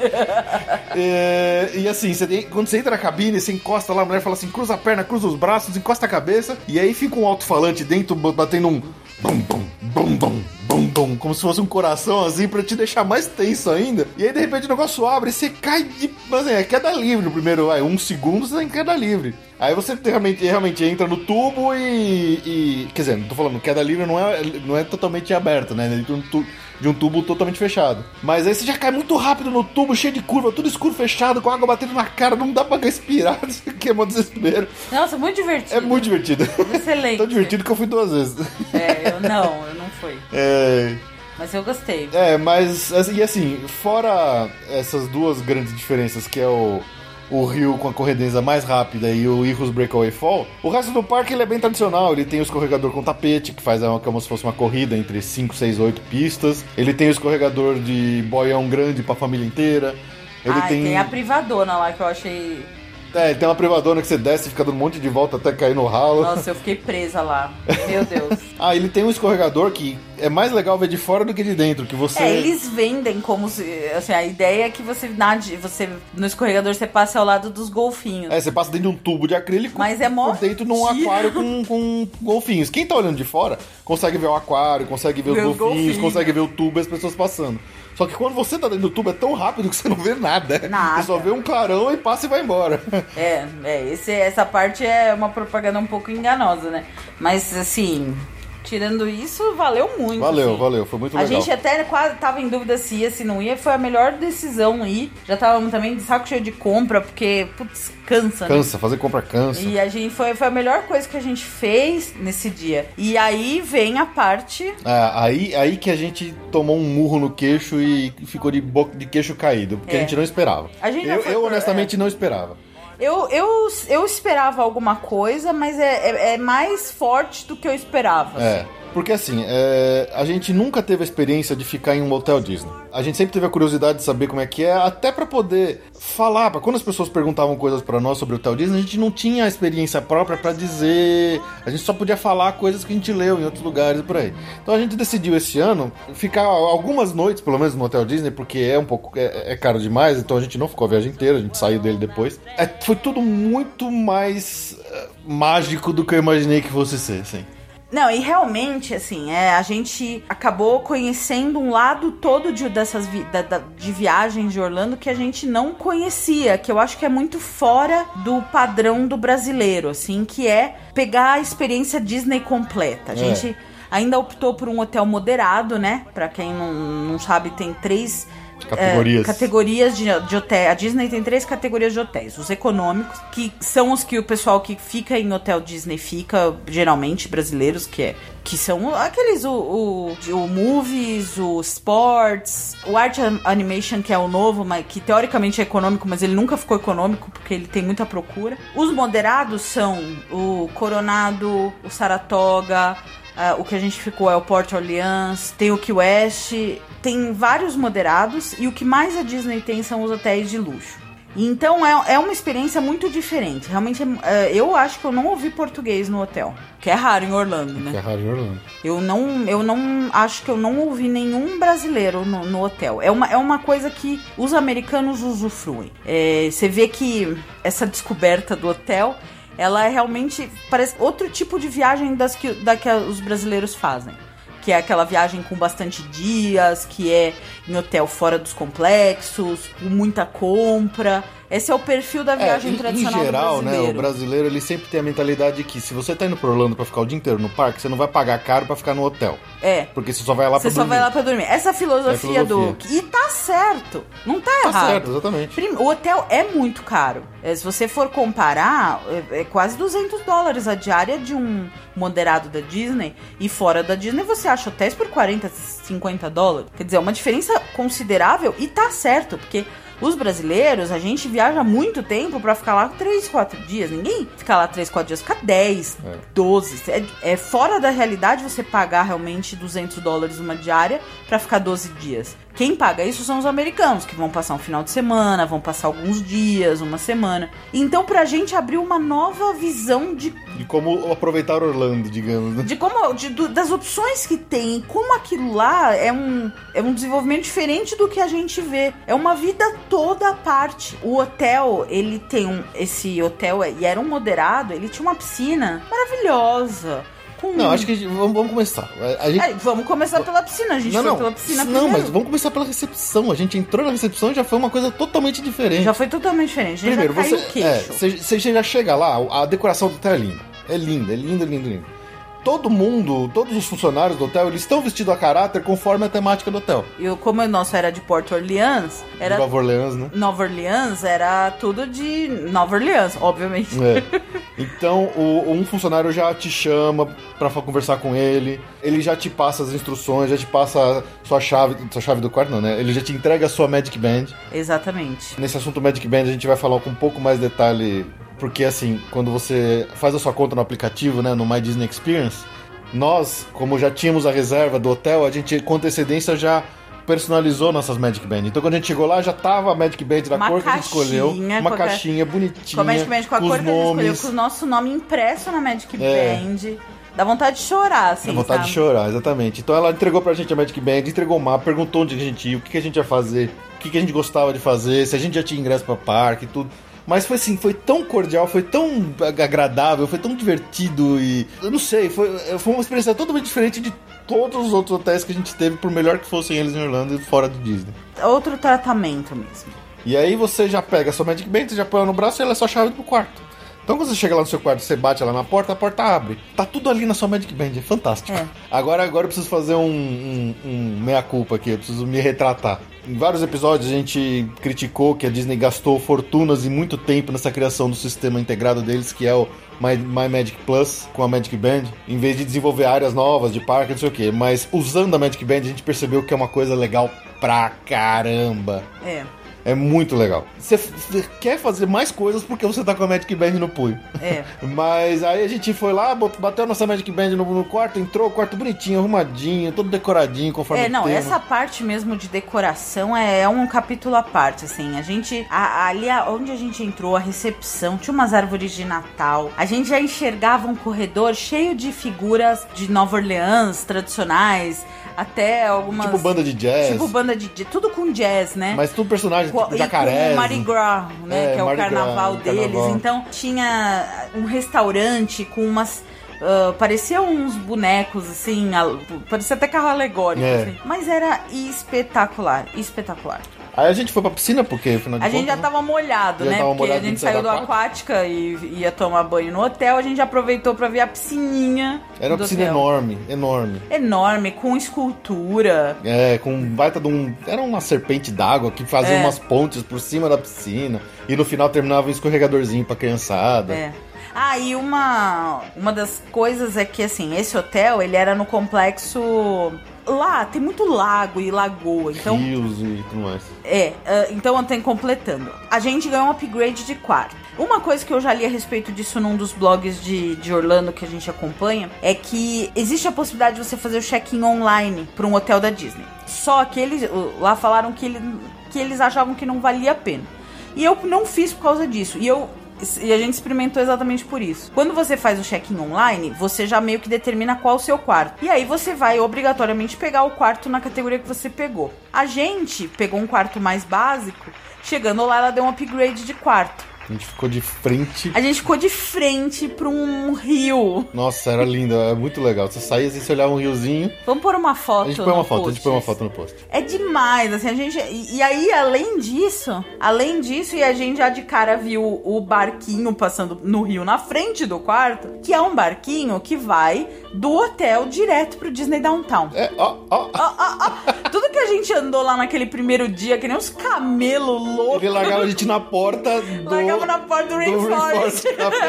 é, e assim, você tem, quando você entra na cabine, você encosta lá, a mulher fala assim, cruza a perna, cruza os braços, encosta a cabeça, e aí fica um alto-falante dentro, batendo um bum, bum, bum, bum, bum, bum, como se fosse um coração, assim, pra te deixar mais tenso ainda. E aí, de repente, o negócio abre e você cai de... Mas é, queda livre no primeiro, vai, um segundo, você tá em queda livre. Aí você realmente, realmente entra no tubo e, e... Quer dizer, não tô falando, queda livre não é, não é totalmente aberto, né? Dentro de um tubo totalmente fechado. Mas aí você já cai muito rápido no tubo, cheio de curva, tudo escuro, fechado, com água batendo na cara, não dá pra respirar, que é um desespero. Nossa, muito divertido. É muito divertido. Excelente. Tão divertido que eu fui duas vezes. É, eu não, eu não fui. É... Mas eu gostei. É, mas, e assim, fora essas duas grandes diferenças, que é o... o rio com a correnteza mais rápida e o Irus Breakaway Fall, o resto do parque ele é bem tradicional. Ele tem o escorregador com tapete, que faz como se fosse uma corrida entre cinco, seis, oito pistas. Ele tem o escorregador de boião grande pra família inteira. Ele ah, tem... tem a privadona lá que eu achei... É, tem uma privadona que você desce e fica dando um monte de volta até cair no ralo. Nossa, eu fiquei presa lá. Meu Deus. Ah, ele tem um escorregador que é mais legal ver de fora do que de dentro, que você... É, eles vendem como se... Assim, a ideia é que você nade, você no escorregador você passe ao lado dos golfinhos. É, você passa dentro de um tubo de acrílico. Mas é mó... dentro de um aquário com, com golfinhos. Quem tá olhando de fora consegue ver o aquário, consegue ver os golfinhos, golfinhos, consegue ver o tubo e as pessoas passando. Só que quando você tá dentro do tubo é tão rápido que você não vê nada. Nada. Você só vê um clarão e passa e vai embora. É, é esse, essa parte é uma propaganda um pouco enganosa, né? Mas, assim, tirando isso, valeu muito. Valeu, assim. valeu, foi muito a legal. A gente até quase tava em dúvida se ia, se não ia. Foi a melhor decisão ir. Já tava também de saco cheio de compra, porque, putz, cansa, né? Cansa, fazer compra cansa. E a gente foi, foi a melhor coisa que a gente fez nesse dia. E aí vem a parte... É, aí, aí que a gente tomou um murro no queixo e ficou de, boca, de queixo caído, porque é. a gente não esperava. A gente eu, foi, eu honestamente é. não esperava. Eu, eu, eu esperava alguma coisa, mas é, é, é mais forte do que eu esperava. É. Assim. Porque assim, é, a gente nunca teve a experiência de ficar em um hotel Disney. A gente sempre teve a curiosidade de saber como é que é, até pra poder falar. Pra quando as pessoas perguntavam coisas pra nós sobre o hotel Disney, a gente não tinha a experiência própria pra dizer. A gente só podia falar coisas que a gente leu em outros lugares e por aí. Então a gente decidiu esse ano ficar algumas noites, pelo menos, no hotel Disney, porque é um pouco é, é caro demais, então a gente não ficou a viagem inteira, a gente saiu dele depois. É, foi tudo muito mais uh, mágico do que eu imaginei que fosse ser, assim. Não, e realmente, assim, é, a gente acabou conhecendo um lado todo de, dessas vi, da, da, de viagens de Orlando que a gente não conhecia, que eu acho que é muito fora do padrão do brasileiro, assim, que é pegar a experiência Disney completa. A gente é. ainda optou por um hotel moderado, né? Pra quem não, não sabe, tem três... Categorias. É, categorias de, de hotel. A Disney tem três categorias de hotéis. Os econômicos, que são os que o pessoal que fica em hotel Disney fica, geralmente brasileiros, que é que são aqueles, o, o, o Movies, o Sports, o Art Animation, que é o novo, mas que teoricamente é econômico, mas ele nunca ficou econômico porque ele tem muita procura. Os moderados são o Coronado, o Saratoga, uh, o que a gente ficou é o Port Orleans, tem o Key West... Tem vários moderados e o que mais a Disney tem são os hotéis de luxo. Então é, é uma experiência muito diferente. Realmente, é, eu acho que eu não ouvi português no hotel. Que é raro em Orlando, né? Que é raro em Orlando. Eu não, eu não acho que eu não ouvi nenhum brasileiro no, no hotel. É uma, é uma coisa que os americanos usufruem. É, você vê que essa descoberta do hotel, ela é realmente parece outro tipo de viagem das que, da que os brasileiros fazem. Que é aquela viagem com bastante dias, que é em hotel fora dos complexos, com muita compra. Esse é o perfil da viagem é, em, tradicional em geral, do brasileiro. Né, o brasileiro ele sempre tem a mentalidade de que se você tá indo pra Orlando pra ficar o dia inteiro no parque, você não vai pagar caro pra ficar no hotel. É. Porque você só vai lá pra você dormir. Você só vai lá pra dormir. Essa filosofia, é filosofia. do... E tá certo. Não tá, tá errado. Tá certo, exatamente. O hotel é muito caro. É, se você for comparar, é, é quase duzentos dólares a diária de um moderado da Disney. E fora da Disney você acha hotéis por quarenta, cinquenta dólares. Quer dizer, é uma diferença considerável e tá certo, porque... Os brasileiros, a gente viaja muito tempo pra ficar lá três, quatro dias. Ninguém fica lá três, quatro dias, fica dez, é. doze. É, é fora da realidade você pagar realmente duzentos dólares uma diária pra ficar doze dias. Quem paga isso são os americanos, que vão passar um final de semana, vão passar alguns dias, uma semana. Então, pra gente abriu uma nova visão de... De como aproveitar Orlando, digamos, né? De como... De, do, das opções que tem, como aquilo lá é um, é um desenvolvimento diferente do que a gente vê. É uma vida toda à parte. O hotel, ele tem um... Esse hotel, e era um moderado, ele tinha uma piscina maravilhosa. Não, acho que vamos, vamos começar. A gente... é, vamos começar pela piscina. A gente não, foi não, pela piscina Não, primeiro. mas vamos começar pela recepção. A gente entrou na recepção e já foi uma coisa totalmente diferente. Já foi totalmente diferente. A gente Primeiro, já caiu você, o queixo. É, você, você já chega lá, a decoração do hotel é linda. É linda, é linda, linda, linda. Todo mundo, todos os funcionários do hotel, eles estão vestidos a caráter conforme a temática do hotel. E como o nosso era de Porto Orleans... Era... Nova Orleans, né? Nova Orleans era tudo de Nova Orleans, obviamente. É. Então, o, um funcionário já te chama pra conversar com ele, ele já te passa as instruções, já te passa a sua chave, sua chave do quarto não, né? Ele já te entrega a sua Magic Band. Exatamente. Nesse assunto Magic Band a gente vai falar com um pouco mais detalhe... Porque, assim, quando você faz a sua conta no aplicativo, né, no My Disney Experience, nós, como já tínhamos a reserva do hotel, a gente, com antecedência, já personalizou nossas Magic Band. Então, quando a gente chegou lá, já tava a Magic Band da uma cor que a gente escolheu. Uma com caixinha a... bonitinha, com a Magic Band com a com cor os que a gente nomes. escolheu, com o nosso nome impresso na Magic É. Band. Dá vontade de chorar, assim, Dá vontade sabe? de chorar, exatamente. Então, ela entregou pra gente a Magic Band, entregou o mapa, perguntou onde a gente ia, o que, que a gente ia fazer, o que, que a gente gostava de fazer, se a gente já tinha ingresso pra parque e tudo. Mas foi assim, foi tão cordial, foi tão agradável, foi tão divertido e... Eu não sei, foi, foi uma experiência totalmente diferente de todos os outros hotéis que a gente teve, por melhor que fossem eles em Orlando e fora do Disney. Outro tratamento mesmo. E aí você já pega a sua Magic Band, você já põe ela no braço e ela é só chave pro quarto. Então quando você chega lá no seu quarto, você bate ela na porta, a porta abre. Tá tudo ali na sua Magic Band, é fantástico. É. Agora, agora eu preciso fazer um, um, um meia-culpa aqui, eu preciso me retratar. Em vários episódios a gente criticou que a Disney gastou fortunas e muito tempo nessa criação do sistema integrado deles, que é o My, My Magic Plus, com a Magic Band, em vez de desenvolver áreas novas de parque, não sei o que. Mas usando a Magic Band a gente percebeu que é uma coisa legal pra caramba. É. É muito legal. Você f- quer fazer mais coisas porque você tá com a Magic Band no punho. É. Mas aí a gente foi lá, bateu a nossa Magic Band no, no quarto, entrou, o quarto bonitinho, arrumadinho, todo decoradinho, conforme É, não, o tema. essa parte mesmo de decoração é, é um capítulo à parte, assim. A gente, a, ali a, onde a gente entrou, a recepção, tinha umas árvores de Natal. A gente já enxergava um corredor cheio de figuras de Nova Orleans, tradicionais, até algumas... Tipo banda de jazz. Tipo banda de jazz, tudo com jazz, né? Mas tudo personagem, Co- tipo jacaré. E com o Mardi Gras, né? É, que é o Mardi carnaval Gras, deles. carnaval. Então, tinha um restaurante com umas... Uh, parecia uns bonecos, assim, al- parecia até carro alegórico, É. assim. Mas era espetacular, espetacular. Aí a gente foi pra piscina, porque afinal de A gente contas, já tava molhado, Já né? tava Porque molhado a gente de sair saiu do da Aquática e ia tomar banho no hotel. A gente aproveitou pra ver a piscininha era uma do piscina hotel. enorme, enorme. Enorme, com escultura. É, com um baita de um... Era uma serpente d'água que fazia É. umas pontes por cima da piscina. E no final terminava um escorregadorzinho pra criançada. É. Ah, e uma, uma das coisas é que, assim, esse hotel, ele era no complexo... Lá, tem muito lago e lagoa, então... Rios e tudo mais. É, uh, então eu tenho completando. A gente ganhou um upgrade de quarto. Uma coisa que eu já li a respeito disso num dos blogs de, de Orlando que a gente acompanha é que existe a possibilidade de você fazer o check-in online para um hotel da Disney. Só que eles lá falaram que, ele, que eles achavam que não valia a pena. E eu não fiz por causa disso. E eu... E a gente experimentou exatamente por isso. Quando você faz o check-in online, você já meio que determina qual é o seu quarto. E aí você vai obrigatoriamente pegar o quarto na categoria que você pegou. A gente pegou um quarto mais básico. Chegando lá, ela deu um upgrade de quarto. A gente ficou de frente. A gente ficou de frente pra um rio. Nossa, era lindo, é muito legal. Você saía e você olhava um riozinho. Vamos pôr uma foto. A gente põe uma foto, post. a gente põe uma foto no post. É demais, assim, a gente. E, e aí, além disso, além disso, e a gente já de cara viu o barquinho passando no rio na frente do quarto, que é um barquinho que vai do hotel direto pro Disney Downtown. É, ó, ó. Ó, ó, ó. Tudo que a gente andou lá naquele primeiro dia, que nem uns camelos loucos. Ele largava a gente na porta do... Largava na porta do Rainforest.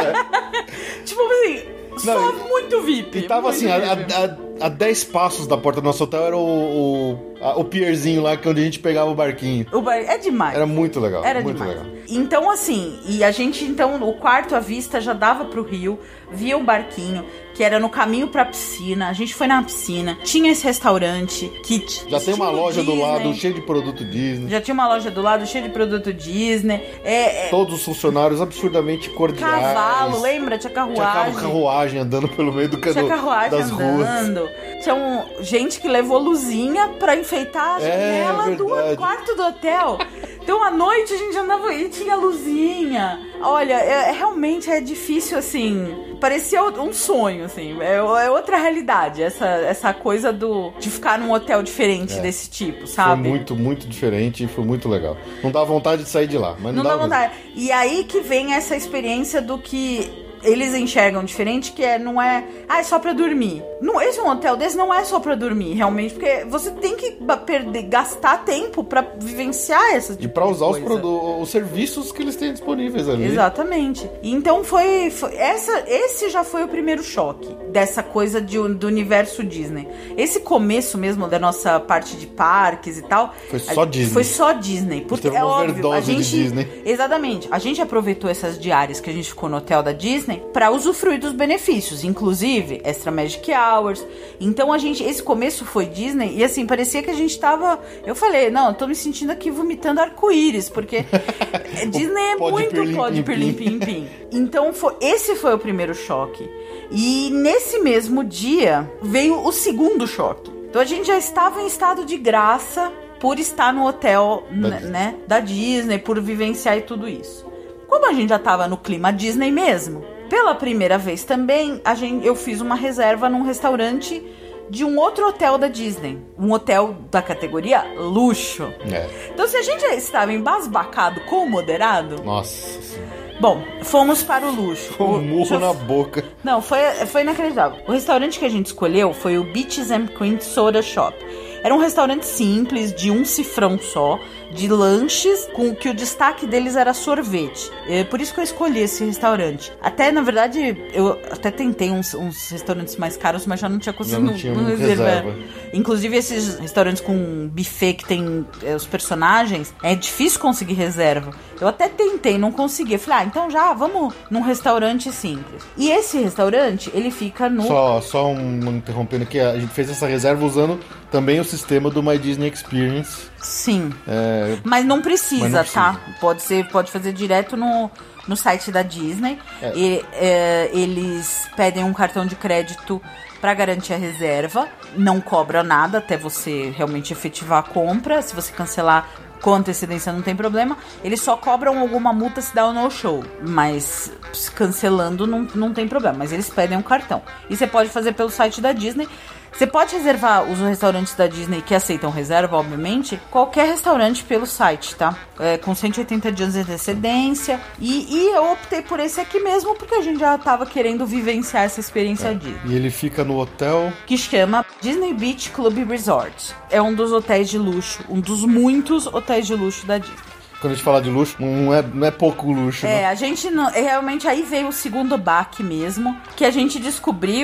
Tipo assim, não, só muito V I P. E tava assim, a, a, a dez passos da porta do nosso hotel era o, o, a, o pierzinho lá, que é onde a gente pegava o barquinho. O bar... É demais. Era muito legal. Era muito demais. legal. Então, assim, e a gente, então, o quarto à vista já dava pro rio, via o barquinho, que era no caminho pra piscina. A gente foi na piscina, tinha esse restaurante que já tem uma loja Disney, do lado cheia de produto Disney. Já tinha uma loja do lado cheia de produto Disney. É, é... Todos os funcionários absurdamente cordiais. Cavalo, lembra? Tinha carruagem. Tinha carruagem andando pelo meio do Tinha carruagem das andando. ruas. Tinha um, gente que levou luzinha pra enfeitar a janela é, do quarto do hotel. Então, à noite, a gente andava e tinha luzinha. Olha, é, realmente é difícil, assim... Parecia um sonho, assim. É, é outra realidade, essa, essa coisa do, de ficar num hotel diferente é. desse tipo, sabe? Foi muito, muito diferente e foi muito legal. Não dá vontade de sair de lá, mas não, não dá dá vontade. E aí que vem essa experiência do que... eles enxergam diferente, que é, não é... Ah, é só pra dormir. Não, esse um hotel desse não é só pra dormir, realmente, porque você tem que perder, gastar tempo pra vivenciar essas e pra usar os, produ- os serviços que eles têm disponíveis ali. Exatamente. Então foi... foi essa, esse já foi o primeiro choque dessa coisa de, do universo Disney. Esse começo mesmo da nossa parte de parques e tal... Foi só a, Disney. Foi só Disney. Porque teve uma é óbvio, overdose a gente, de Disney. Exatamente. A gente aproveitou essas diárias que a gente ficou no hotel da Disney para usufruir dos benefícios, inclusive Extra Magic Hours. Então a gente, esse começo foi Disney e assim, parecia que a gente tava, eu falei, não, eu tô me sentindo aqui vomitando arco-íris, porque Disney é muito pode pirlim pim pim. Então foi, esse foi o primeiro choque. E nesse mesmo dia veio o segundo choque. Então a gente já estava em estado de graça por estar no hotel, da, né, Disney. da Disney, por vivenciar e tudo isso. Como a gente já tava no clima Disney mesmo, pela primeira vez também, a gente, eu fiz uma reserva num restaurante de um outro hotel da Disney. Um hotel da categoria luxo. É. Então, se a gente estava embasbacado com o moderado... Nossa. Bom, fomos para o luxo. Foi um murro já... na boca. Não, foi, foi inacreditável. O restaurante que a gente escolheu foi o Beaches and Cream Soda Shop. Era um restaurante simples, de um cifrão só, de lanches, com que o destaque deles era sorvete. É por isso que eu escolhi esse restaurante. Até, na verdade, eu até tentei uns, uns restaurantes mais caros, mas já não tinha conseguido não tinha não reserva. Inclusive, esses restaurantes com buffet que tem é, os personagens, é difícil conseguir reserva. Eu até tentei, não consegui. Eu falei, ah, então já, vamos num restaurante simples. E esse restaurante, ele fica no... Só, só um, interrompendo aqui, a gente fez essa reserva usando também o sistema do My Disney Experience. Sim. É... Mas não precisa, Mas não precisa. tá? Pode ser, pode fazer direto no, no site da Disney. É. E, é, eles pedem um cartão de crédito para garantir a reserva. Não cobra nada até você realmente efetivar a compra. Se você cancelar com antecedência não tem problema. Eles só cobram alguma multa se dá o no-show. Mas cancelando não, não tem problema. Mas eles pedem um cartão. E você pode fazer pelo site da Disney. Você pode reservar os restaurantes da Disney que aceitam reserva, obviamente, qualquer restaurante pelo site, tá? É, com cento e oitenta dias de antecedência. E, e eu optei por esse aqui mesmo, porque a gente já tava querendo vivenciar essa experiência é. Disney. E ele fica no hotel... que chama Disney Beach Club Resort. É um dos hotéis de luxo, um dos muitos hotéis de luxo da Disney. Quando a gente fala de luxo, não é, não é pouco luxo. É, né? a gente não, realmente aí veio o segundo baque mesmo, que a gente descobriu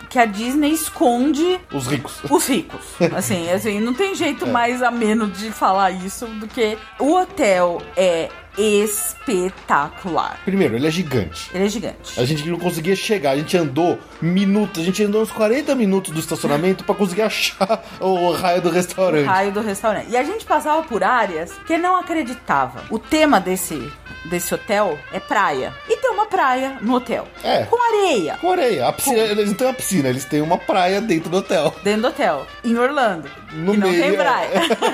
que a Disney esconde os ricos. Os ricos. Assim, assim não tem jeito é. mais ameno de falar isso do que o hotel é espetacular. Primeiro, ele é gigante. Ele é gigante. A gente não conseguia chegar, a gente andou minutos, a gente andou uns quarenta minutos do estacionamento pra conseguir achar o raio do restaurante. O raio do restaurante. E a gente passava por áreas que não acreditava. O tema desse... desse hotel é praia. E tem uma praia no hotel. É. Com areia. Com areia. A piscina, com... Eles não têm uma piscina, eles têm uma praia dentro do hotel. Dentro do hotel. Em Orlando. No e não meio, tem praia.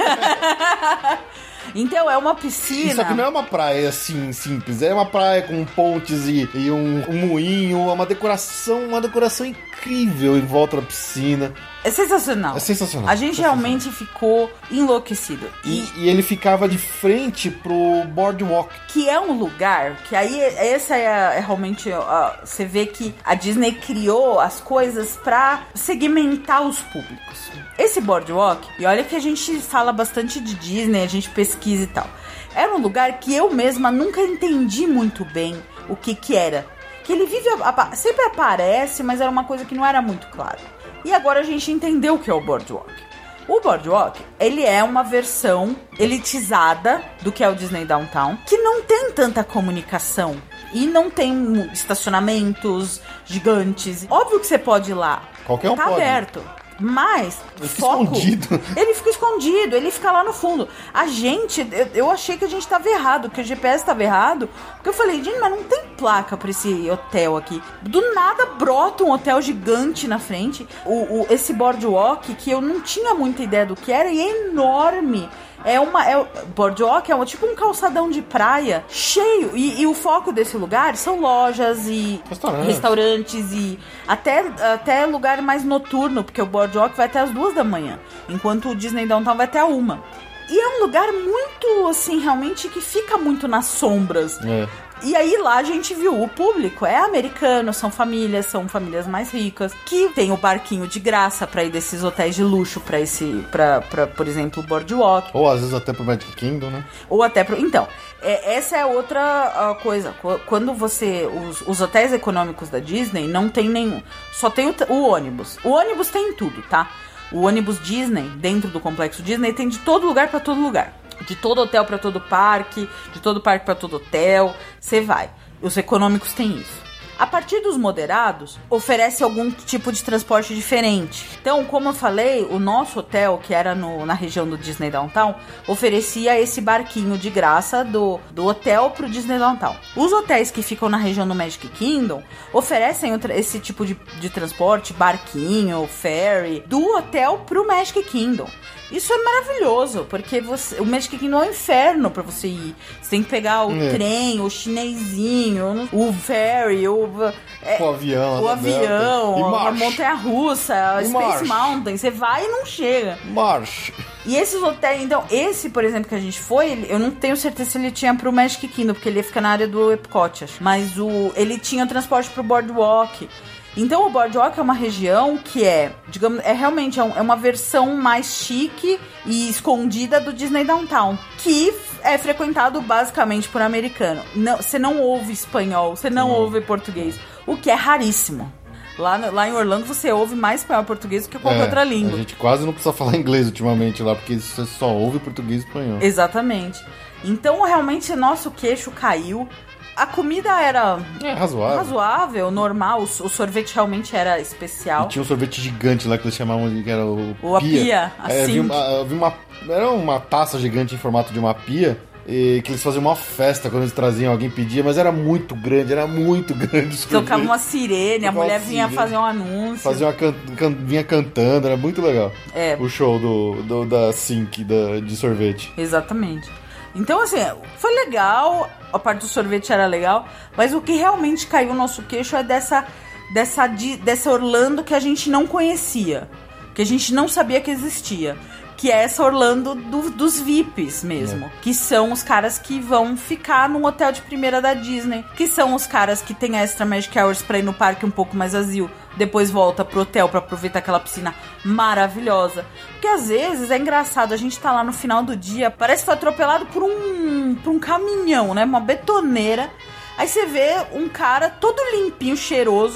É. Então é uma piscina. Só que não é uma praia assim simples. É uma praia com pontes e, e um, um moinho, uma decoração, uma decoração incrível em volta da piscina. É sensacional. É sensacional. A gente realmente ficou enlouquecido. E, e ele ficava de frente pro Boardwalk. Que é um lugar que aí, essa é, a, é realmente... A, você vê que a Disney criou as coisas pra segmentar os públicos. Esse Boardwalk, e olha que a gente fala bastante de Disney, a gente pesquisa e tal. Era um lugar que eu mesma nunca entendi muito bem o que que era. Que ele vive... Sempre aparece, mas era uma coisa que não era muito clara. E agora a gente entendeu o que é o Boardwalk. O Boardwalk, ele é uma versão elitizada do que é o Disney Downtown, que não tem tanta comunicação e não tem estacionamentos gigantes. Óbvio que você pode ir lá. Qualquer um tá pode. aberto. Mas, ele fica foco, escondido. Ele fica escondido, ele fica lá no fundo. A gente, eu, eu achei que a gente tava errado, que o G P S tava errado. Porque eu falei, gente, mas não tem placa pra esse hotel aqui. Do nada brota um hotel gigante na frente. O, o, esse Boardwalk, que eu não tinha muita ideia do que era, e é enorme. É uma... É, Boardwalk é uma, tipo um calçadão de praia cheio. E, e o foco desse lugar são lojas e restaurantes, restaurantes e até, até lugar mais noturno, porque o Boardwalk vai até as duas da manhã, enquanto o Disney Downtown vai até a uma. E é um lugar muito, assim, realmente que fica muito nas sombras. É. E aí lá a gente viu, o público é americano, são famílias, são famílias mais ricas, que tem o barquinho de graça pra ir desses hotéis de luxo pra esse, pra, pra, por exemplo, o Boardwalk. Ou às vezes até pro Magic Kingdom, né? Ou até pro... Então, é, essa é outra uh, coisa. Quando você... Os, os hotéis econômicos da Disney não tem nenhum... Só tem o, o ônibus. O ônibus tem tudo, tá? O ônibus Disney, dentro do complexo Disney, tem de todo lugar pra todo lugar. De todo hotel pra todo parque, de todo parque pra todo hotel, você vai. Os econômicos têm isso. A partir dos moderados, oferece algum tipo de transporte diferente. Então, como eu falei, o nosso hotel, que era no, na região do Disney Downtown, oferecia esse barquinho de graça do, do hotel pro Disney Downtown. Os hotéis que ficam na região do Magic Kingdom oferecem outra, esse tipo de, de transporte, barquinho, ferry, do hotel pro Magic Kingdom. Isso é maravilhoso, porque você, o Magic Kingdom é um inferno pra você ir. Você tem que pegar o é. trem, o chinesinho, o ferry, o, é, o avião, o avião, a montanha-russa, a Space Mountain. Você vai e não chega. Marche. E esses hotéis, então, esse, por exemplo, que a gente foi, eu não tenho certeza se ele tinha pro Magic Kingdom, porque ele ia ficar na área do Epcot, acho. Mas o, ele tinha o transporte pro Boardwalk. Então o Boardwalk é uma região que é, digamos, é realmente é, um, é uma versão mais chique e escondida do Disney Downtown, que é frequentado basicamente por americano. Não, você não ouve espanhol, você não, não ouve português, o que é raríssimo. Lá, lá em Orlando você ouve mais espanhol e português do que qualquer é, outra língua. A gente quase não precisa falar inglês ultimamente lá, porque você só ouve português e espanhol. Exatamente. Então realmente nosso queixo caiu. A comida era é, razoável. razoável, normal, o, o sorvete realmente era especial. E tinha um sorvete gigante lá que eles chamavam de que era o, o Pia. pia assim. É, eu vi uma, eu vi uma, era uma taça gigante em formato de uma pia, e que eles faziam uma festa quando eles traziam, alguém pedia, mas era muito grande, era muito grande o sorvete. Tocava uma sirene, a mulher vinha sirene, fazer um anúncio. Fazia uma can, can, vinha cantando, era muito legal. É. O show do, do, da Sink da, de sorvete. Exatamente. Então, assim, foi legal, a parte do sorvete era legal, mas o que realmente caiu no nosso queixo é dessa, dessa, dessa Orlando que a gente não conhecia, que a gente não sabia que existia, que é essa Orlando do, dos V I Ps mesmo, é. Que são os caras que vão ficar num hotel de primeira da Disney, que são os caras que tem extra Magic Hours pra ir no parque um pouco mais vazio, depois volta pro hotel pra aproveitar aquela piscina maravilhosa. Porque às vezes é engraçado, a gente tá lá no final do dia, parece que foi atropelado por um, por um caminhão, né? Uma betoneira. Aí você vê um cara todo limpinho, cheiroso,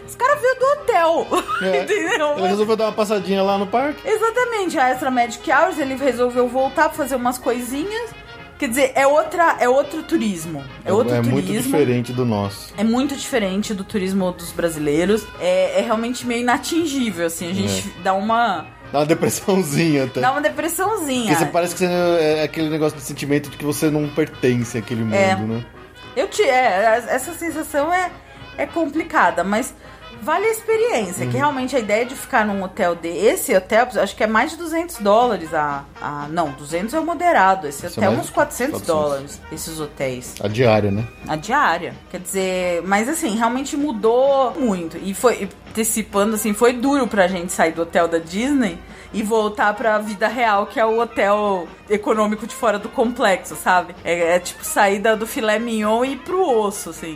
Os caras veio do hotel, É. entendeu? Ele resolveu dar uma passadinha lá no parque. Exatamente, a Extra Magic Hours, ele resolveu voltar pra fazer umas coisinhas. Quer dizer, é, outra, é outro turismo. É outro é turismo. muito diferente do nosso. É muito diferente do turismo dos brasileiros. É, é realmente meio inatingível, assim. A gente é. dá uma... Dá uma depressãozinha até. Dá uma depressãozinha. Porque você parece que você é aquele negócio de sentimento de que você não pertence àquele mundo, é. né? Eu te, é, essa sensação é, é complicada, mas vale a experiência, uhum. que realmente a ideia de ficar num hotel desse, esse hotel, acho que é mais de duzentos dólares a, a não, duzentos é o moderado, esse hotel é uns quatrocentos dólares, esses hotéis. A diária, né? A diária, quer dizer, mas assim, realmente mudou muito, e foi, antecipando assim, foi duro pra gente sair do hotel da Disney e voltar pra vida real, que é o hotel econômico de fora do complexo, sabe? É, é tipo saída do filé mignon e ir pro osso, assim.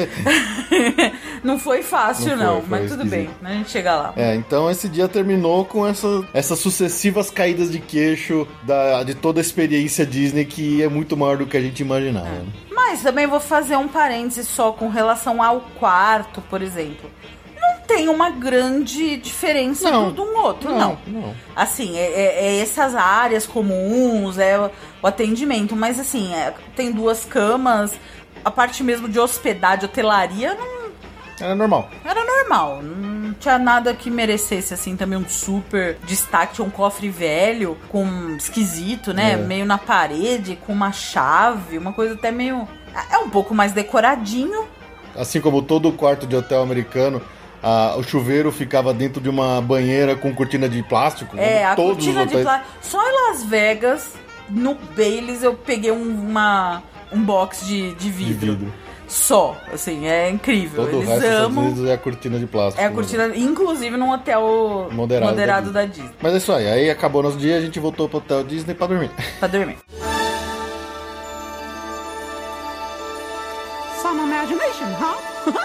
Não foi fácil, não, não foi, mas tudo esquisito. Bem, a gente chega lá. É, então esse dia terminou com essa, essas sucessivas caídas de queixo da, de toda a experiência Disney, que é muito maior do que a gente imaginava. É. Mas também vou fazer um parêntese só com relação ao quarto, por exemplo. Tem uma grande diferença não, de um outro, não. não. não. Assim, é, é, é essas áreas comuns, é o, o atendimento, mas assim, é, tem duas camas, a parte mesmo de hospedagem, de hotelaria, não... Era normal. Era normal, não tinha nada que merecesse, assim, também um super destaque, tinha um cofre velho, com esquisito, né, é. meio na parede, com uma chave, uma coisa até meio... É um pouco mais decoradinho. Assim como todo quarto de hotel americano, Ah, o chuveiro ficava dentro de uma banheira com cortina de plástico. É, a todos cortina os de plástico. Só em Las Vegas, no Baileys, eu peguei um, uma, um box de, de, vidro. de vidro. Só, assim, é incrível. Todo Eles o resto amam. Dos Unidos é a cortina de plástico. É a cortina, né? Inclusive num hotel moderado, moderado da, Disney. da Disney. Mas é isso aí. Aí acabou nosso dia, a gente voltou pro hotel Disney pra dormir. Pra dormir. Some imagination, huh?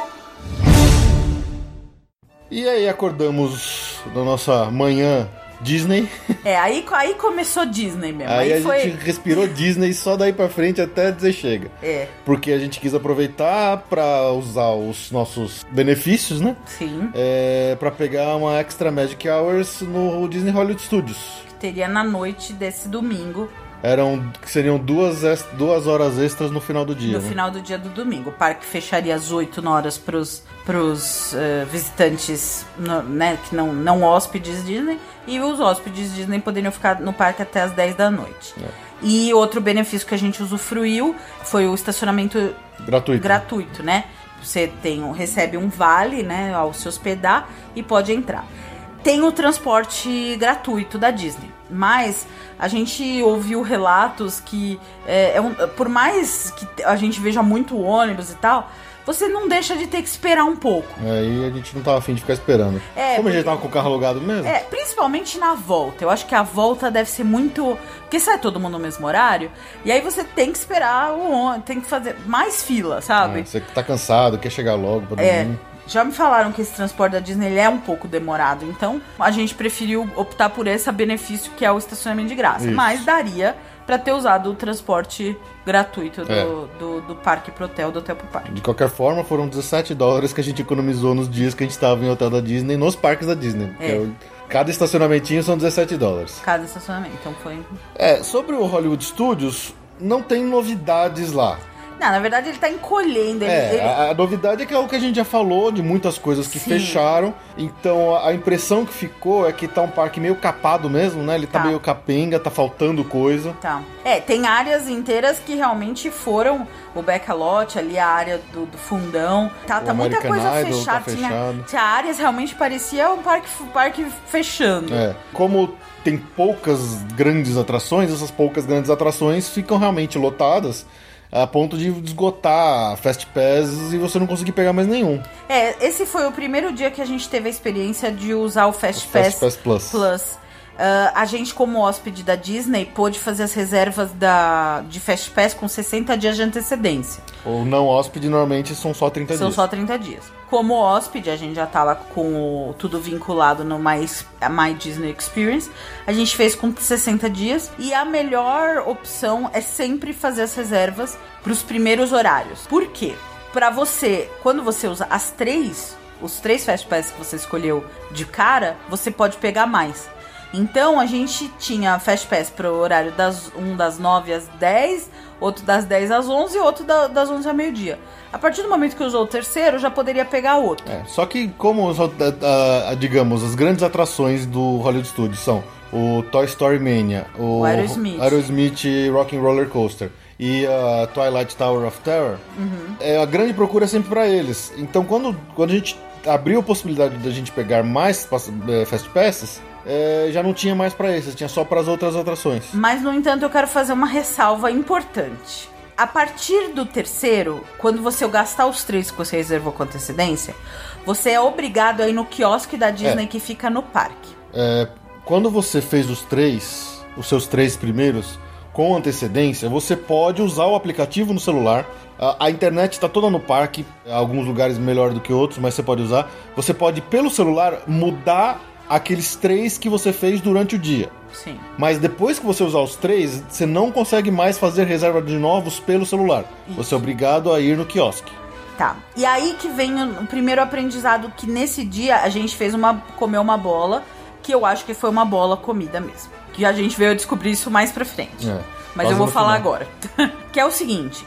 E aí acordamos na nossa manhã Disney. É, aí, aí começou Disney mesmo. Aí, aí a foi... gente respirou Disney só daí pra frente até dizer chega. É. Porque a gente quis aproveitar pra usar os nossos benefícios, né? Sim. É, pra pegar uma Extra Magic Hours no Disney Hollywood Studios. Que teria na noite desse domingo. Eram, que seriam duas, duas horas extras no final do dia. No né? final do dia do domingo. O parque fecharia às oito horas pros, pros uh, visitantes, no, né, que não, não hóspedes Disney. E os hóspedes Disney poderiam ficar no parque até às dez da noite. É. E outro benefício que a gente usufruiu foi o estacionamento gratuito, gratuito né? Você tem, recebe um vale, né, ao se hospedar e pode entrar. Tem o transporte gratuito da Disney, mas a gente ouviu relatos que, é, é um, por mais que a gente veja muito ônibus e tal, você não deixa de ter que esperar um pouco. Aí a gente não tava afim de ficar esperando. É, Como porque, a gente tava com o carro alugado mesmo? É, principalmente na volta. Eu acho que a volta deve ser muito... Porque sai todo mundo no mesmo horário, e aí você tem que esperar o ônibus, tem que fazer mais fila, sabe? É, você tá cansado, quer chegar logo pra dormir. É. Já me falaram que esse transporte da Disney ele é um pouco demorado, então a gente preferiu optar por esse benefício que é o estacionamento de graça. Isso. Mas daria pra ter usado o transporte gratuito do, é. do, do parque pro hotel, do hotel pro parque. De qualquer forma, foram dezessete dólares que a gente economizou nos dias que a gente estava em hotel da Disney, nos parques da Disney. É. Eu, cada estacionamentinho são dezessete dólares. Cada estacionamento, então foi... É, sobre o Hollywood Studios, não tem novidades lá. Não, na verdade ele tá encolhendo. Ele, é, ele... A, a novidade é que é o que a gente já falou, de muitas coisas que Sim. fecharam. Então a, a impressão que ficou é que tá um parque meio capado mesmo, né? Ele tá, tá meio capenga, tá faltando coisa. Tá. É, tem áreas inteiras que realmente foram o Back-a-Lot, ali a área do, do fundão. Tá, tá muita coisa Idol, fechada. tá tinha, fechado. tinha áreas realmente parecia um parque, parque fechando. É. Como tem poucas grandes atrações, essas poucas grandes atrações ficam realmente lotadas. A ponto de esgotar Fast Pass e você não conseguir pegar mais nenhum. É, esse foi o primeiro dia que a gente teve a experiência de usar o Fast, o Pass, Fast Pass Plus. Plus. Uh, a gente, como hóspede da Disney, pôde fazer as reservas da, de Fast Pass com sessenta dias de antecedência. Ou não hóspede, normalmente são só trinta são dias. São só trinta dias. Como hóspede, a gente já tava com o, tudo vinculado no My, My Disney Experience. A gente fez com sessenta dias. E a melhor opção é sempre fazer as reservas para os primeiros horários. Por quê? Para você, quando você usa as três os três Fast Pass que você escolheu de cara, você pode pegar mais. Então a gente tinha Fast Pass pro horário das, um das nove às dez, outro das dez às onze e outro da, das onze ao meio-dia. A partir do momento que usou o terceiro, já poderia pegar outro. É, só que como, a, a, digamos, as grandes atrações do Hollywood Studios são o Toy Story Mania, o, o Aerosmith, Aerosmith Rock 'n' Roller Coaster e a Twilight Tower of Terror, uhum. é, a grande procura é sempre para eles. Então quando, quando a gente abriu a possibilidade de a gente pegar mais Fast Passes, é, já não tinha mais para esses, tinha só para as outras atrações. Mas, no entanto, eu quero fazer uma ressalva importante. A partir do terceiro, quando você gastar os três que você reservou com antecedência, você é obrigado a ir no quiosque da Disney é. que fica no parque. É, quando você fez os três, os seus três primeiros, com antecedência, você pode usar o aplicativo no celular. A, a internet está toda no parque, alguns lugares melhor do que outros, mas você pode usar. Você pode, pelo celular, mudar aqueles três que você fez durante o dia. Sim. Mas depois que você usar os três, você não consegue mais fazer reserva de novos pelo celular. Isso. Você é obrigado a ir no quiosque. Tá. E aí que vem o, o primeiro aprendizado, que nesse dia a gente fez uma, comeu uma bola, que eu acho que foi uma bola comida mesmo. Que a gente veio descobrir isso mais pra frente. É, mas eu vou falar final. agora. Que é o seguinte...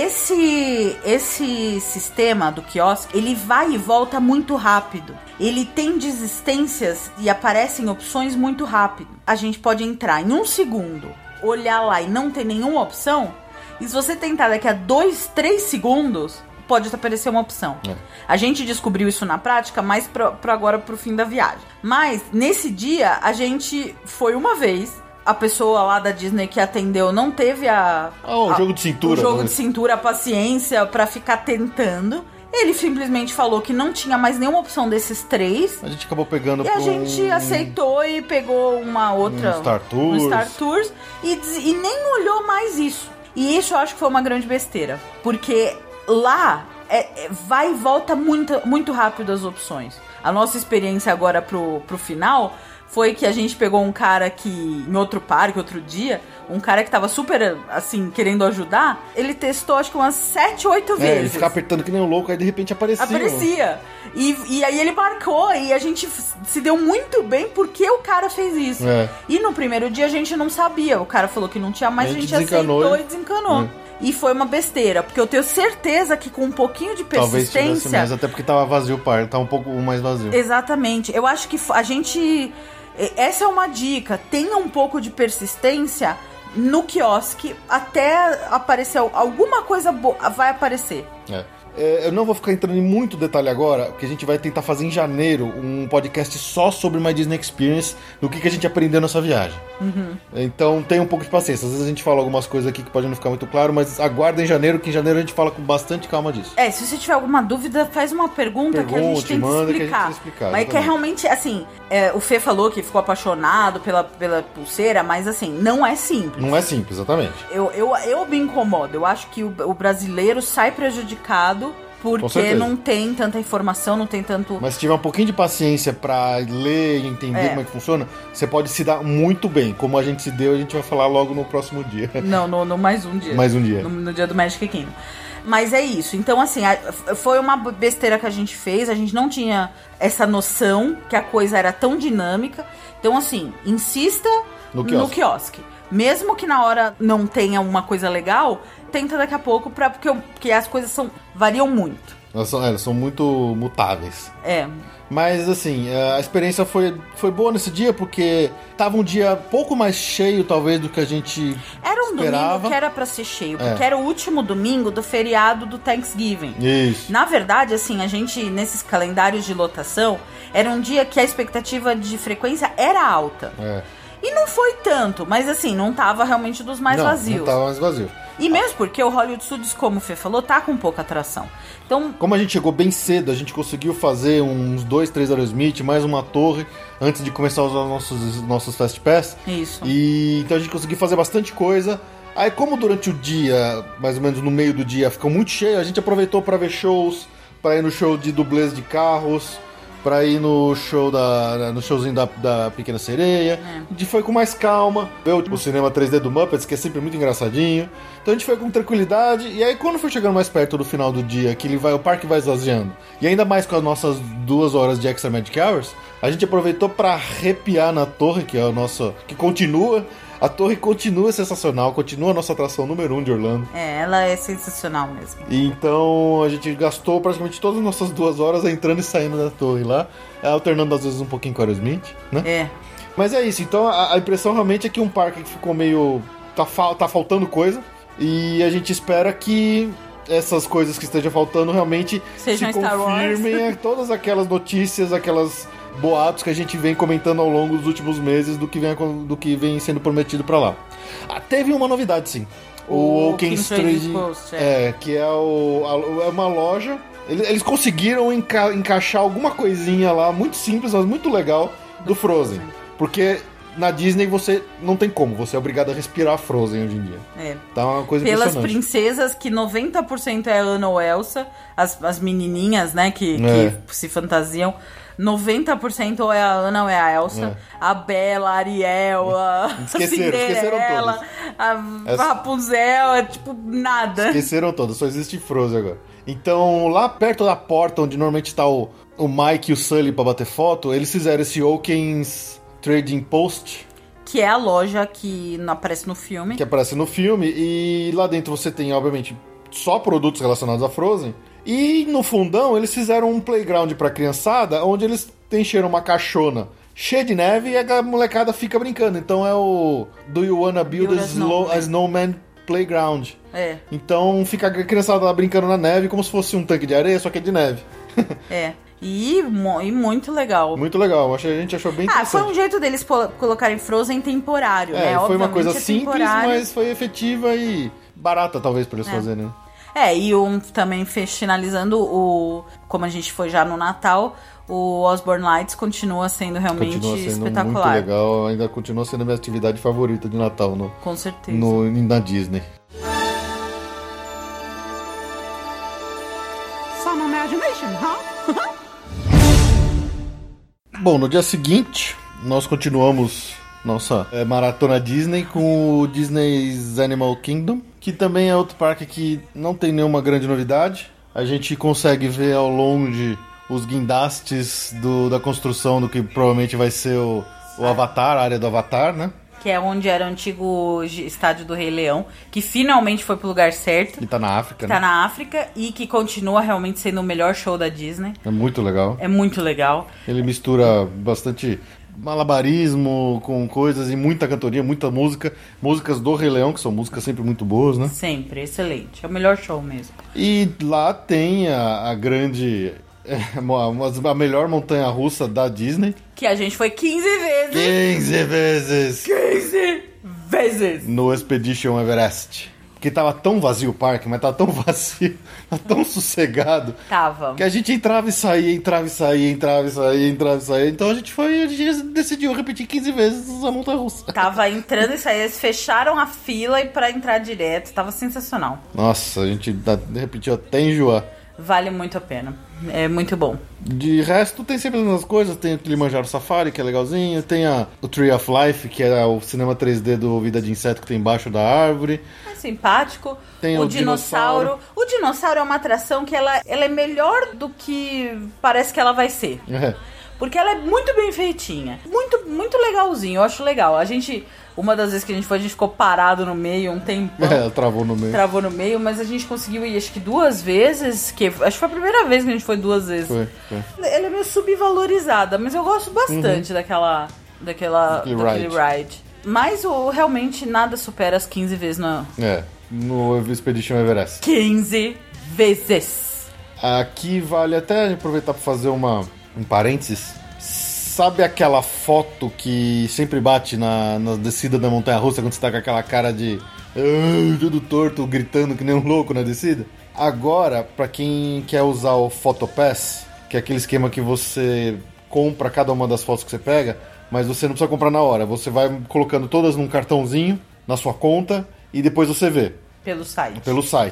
Esse, esse sistema do quiosque, ele vai e volta muito rápido. Ele tem desistências e aparecem opções muito rápido. A gente pode entrar em um segundo, olhar lá e não ter nenhuma opção. E se você tentar daqui a dois, três segundos, pode aparecer uma opção. É. A gente descobriu isso na prática, mais pra, pra agora, pro fim da viagem. Mas, nesse dia, a gente foi uma vez... A pessoa lá da Disney que atendeu não teve a... Ah, o a, jogo de cintura. O jogo de cintura, a paciência pra ficar tentando. Ele simplesmente falou que não tinha mais nenhuma opção desses três. A gente acabou pegando... E a gente um... aceitou e pegou uma outra... Um Star Tours. Um Star Tours. E, e nem olhou mais isso. E isso eu acho que foi uma grande besteira. Porque lá... É, é, vai e volta muito, muito rápido as opções. A nossa experiência agora pro, pro final... Foi que a gente pegou um cara que, em outro parque, outro dia, um cara que tava super, assim, querendo ajudar, ele testou, acho que umas sete, oito é, vezes. Ele ficava apertando que nem um louco, aí de repente aparecia. Aparecia. E, e aí ele marcou, e a gente se deu muito bem porque o cara fez isso. É. E no primeiro dia a gente não sabia, o cara falou que não tinha mais, a gente, a gente aceitou e desencanou. É. E foi uma besteira, porque eu tenho certeza que com um pouquinho de persistência... Talvez tivesse mais, até porque tava vazio o parque, tava um pouco mais vazio. Exatamente. Eu acho que a gente... Essa é uma dica, tenha um pouco de persistência no quiosque até aparecer alguma coisa boa, vai aparecer. É. É, eu não vou ficar entrando em muito detalhe agora, porque a gente vai tentar fazer em janeiro um podcast só sobre My Disney Experience, do que, que a gente aprendeu nessa viagem. Uhum. Então tenha um pouco de paciência. Às vezes a gente fala algumas coisas aqui que podem não ficar muito claro, mas aguarda em janeiro, que em janeiro a gente fala com bastante calma disso. É, se você tiver alguma dúvida, faz uma pergunta, pergunta que a gente tem manda, que explicar. Que a gente explicar mas que é realmente, assim, é, o Fê falou que ficou apaixonado pela, pela pulseira, mas assim, não é simples. Não é simples, exatamente. Eu, eu, eu me incomodo. Eu acho que o, o brasileiro sai prejudicado porque não tem tanta informação, não tem tanto... Mas se tiver um pouquinho de paciência pra ler e entender é. como é que funciona, você pode se dar muito bem. Como a gente se deu, a gente vai falar logo no próximo dia. Não, no, no mais um dia. Mais um dia. No, no dia do Magic Kingdom. Mas é isso. Então, assim, a, foi uma besteira que a gente fez. A gente não tinha essa noção que a coisa era tão dinâmica. Então, assim, insista no quiosque. No quiosque. Mesmo que na hora não tenha uma coisa legal, tenta daqui a pouco, pra, porque, porque as coisas são, variam muito. Elas são, elas são muito mutáveis. É. Mas, assim, a experiência foi, foi boa nesse dia, porque tava um dia pouco mais cheio, talvez, do que a gente Era um esperava. domingo que era pra ser cheio, porque é. era o último domingo do feriado do Thanksgiving. Isso. Na verdade, assim, a gente, nesses calendários de lotação, era um dia que a expectativa de frequência era alta. É. E não foi tanto, mas assim, não tava realmente dos mais não, vazios. Não tava mais vazio. E mesmo porque o Hollywood Studios, como o Fê falou, tá com pouca atração. Então, como a gente chegou bem cedo, a gente conseguiu fazer uns dois, três Aerosmith, mais uma torre, antes de começar a usar os nossos, nossos Fast Pass. Isso. E então a gente conseguiu fazer bastante coisa. Aí, como durante o dia, mais ou menos no meio do dia, ficou muito cheio, a gente aproveitou para ver shows, para ir no show de dublês de carros, pra ir no show da, no showzinho da, da Pequena Sereia. É. A gente foi com mais calma, viu o cinema três D do Muppets, que é sempre muito engraçadinho. Então a gente foi com tranquilidade, e aí quando foi chegando mais perto do final do dia, que ele vai, o parque vai esvaziando, e ainda mais com as nossas duas horas de Extra Magic Hours, a gente aproveitou pra arrepiar na torre, que é a nossa, que continua... A torre continua sensacional, continua a nossa atração número um de Orlando. É, ela é sensacional mesmo. E então a gente gastou praticamente todas as nossas duas horas entrando e saindo da torre lá, alternando às vezes um pouquinho com o Aerosmith, né? É. Mas é isso, então a, a impressão realmente é que um parque que ficou meio... Tá, fa- tá faltando coisa, e a gente espera que essas coisas que estejam faltando realmente Sejam se Star confirmem. Wars. Todas aquelas notícias, aquelas... boatos que a gente vem comentando ao longo dos últimos meses do que vem, do que vem sendo prometido pra lá. Ah, teve uma novidade, sim. O Walking Street, é. é, que é, o, a, é uma loja. Eles, eles conseguiram enca, encaixar alguma coisinha lá, muito simples, mas muito legal, do Frozen. Porque na Disney você não tem como, você é obrigado a respirar Frozen hoje em dia. É. Tá uma coisa Pelas impressionante. princesas, que noventa por cento é a Anna ou Elsa, as, as menininhas, né, que, É. que se fantasiam. noventa por cento ou é a Anna ou é a Elsa. É. A Bella, a Ariel, a Esqueceram, esqueceram Cinderela, a Essa- Rapunzel, é tipo nada. Esqueceram todas, só existe Frozen agora. Então, lá perto da porta onde normalmente tá o, o Mike e o Sully pra bater foto, eles fizeram esse Walkins Trading Post, Que é a loja que não aparece no filme. que aparece no filme, e lá dentro você tem, obviamente, só produtos relacionados a Frozen. E no fundão eles fizeram um playground pra criançada, onde eles encheram uma caixona cheia de neve e a molecada fica brincando. Então é o Do You Wanna Build, Build a, a Snow, Snowman. a Snowman Playground. É, Então fica a criançada lá brincando na neve como se fosse um tanque de areia, só que é de neve. é. E, mo- e muito legal. Muito legal, acho, a gente achou bem Ah, interessante. foi um jeito deles po- colocarem Frozen temporário, É, né? foi uma Obviamente coisa é simples, temporário. mas foi efetiva e barata, talvez, pra eles fazerem. É, e um também fez, finalizando o... Como a gente foi já no Natal, o Osborne Lights continua sendo realmente Continua sendo espetacular. muito legal, ainda continua sendo a minha atividade favorita de Natal no, Com certeza. no, na Disney. Some imagination, huh? Bom, no dia seguinte, nós continuamos nossa é, maratona Disney com o Disney's Animal Kingdom, que também é outro parque que não tem nenhuma grande novidade. A gente consegue ver ao longe os guindastes do, da construção do que provavelmente vai ser o, o Avatar, a área do Avatar, né? Que é onde era o antigo gi- estádio do Rei Leão, que finalmente foi pro lugar certo. Que tá na África, Tá né? na África e que continua realmente sendo o melhor show da Disney. É muito legal. É muito legal. Ele mistura bastante malabarismo com coisas e muita cantoria, muita música. Músicas do Rei Leão, que são músicas sempre muito boas, né? Sempre, excelente. É o melhor show mesmo. E lá tem a, a grande... é, a, a melhor montanha-russa da Disney. Que a gente foi quinze vezes. quinze vezes quinze vezes. no Expedition Everest. Porque tava tão vazio o parque, mas tava tão vazio, tava tão sossegado, Tava. que a gente entrava e saía, entrava e saía, entrava e saía, entrava e saía. Então a gente foi, a gente decidiu repetir quinze vezes a montanha-russa. Tava entrando e saindo, eles fecharam a fila e pra entrar direto. Tava sensacional. Nossa, a gente dá- repetiu até enjoar. Vale muito a pena. É muito bom. De resto, tem sempre as mesmas coisas. Tem o Kilimanjaro Safari, que é legalzinho. Tem a, o Tree of Life, que é o cinema três D do Vida de Inseto que tem embaixo da árvore. É simpático. Tem o, o dinossauro. dinossauro. O dinossauro é uma atração que ela, ela é melhor do que parece que ela vai ser. É. Porque ela é muito bem feitinha. Muito, muito legalzinho. Eu acho legal. A gente... Uma das vezes que a gente foi, a gente ficou parado no meio um tempão. É, travou no meio. Travou no meio, mas a gente conseguiu ir acho que duas vezes. Que, acho que foi a primeira vez que a gente foi duas vezes. Foi, foi. Ela é meio subvalorizada, mas eu gosto bastante daquela. Daquela. Daquele daquele ride. ride. Mas o, realmente nada supera as quinze vezes na. É, no Expedition Everest. quinze vezes. Aqui vale até aproveitar para fazer uma, um parênteses. Sabe aquela foto que sempre bate na, na descida da montanha-russa quando você tá com aquela cara de "Ah, tudo torto, gritando que nem um louco na descida"? Agora, para quem quer usar o PhotoPass, que é aquele esquema que você compra cada uma das fotos que você pega, mas você não precisa comprar na hora. Você vai colocando todas num cartãozinho na sua conta e depois você vê Pelo site. pelo site.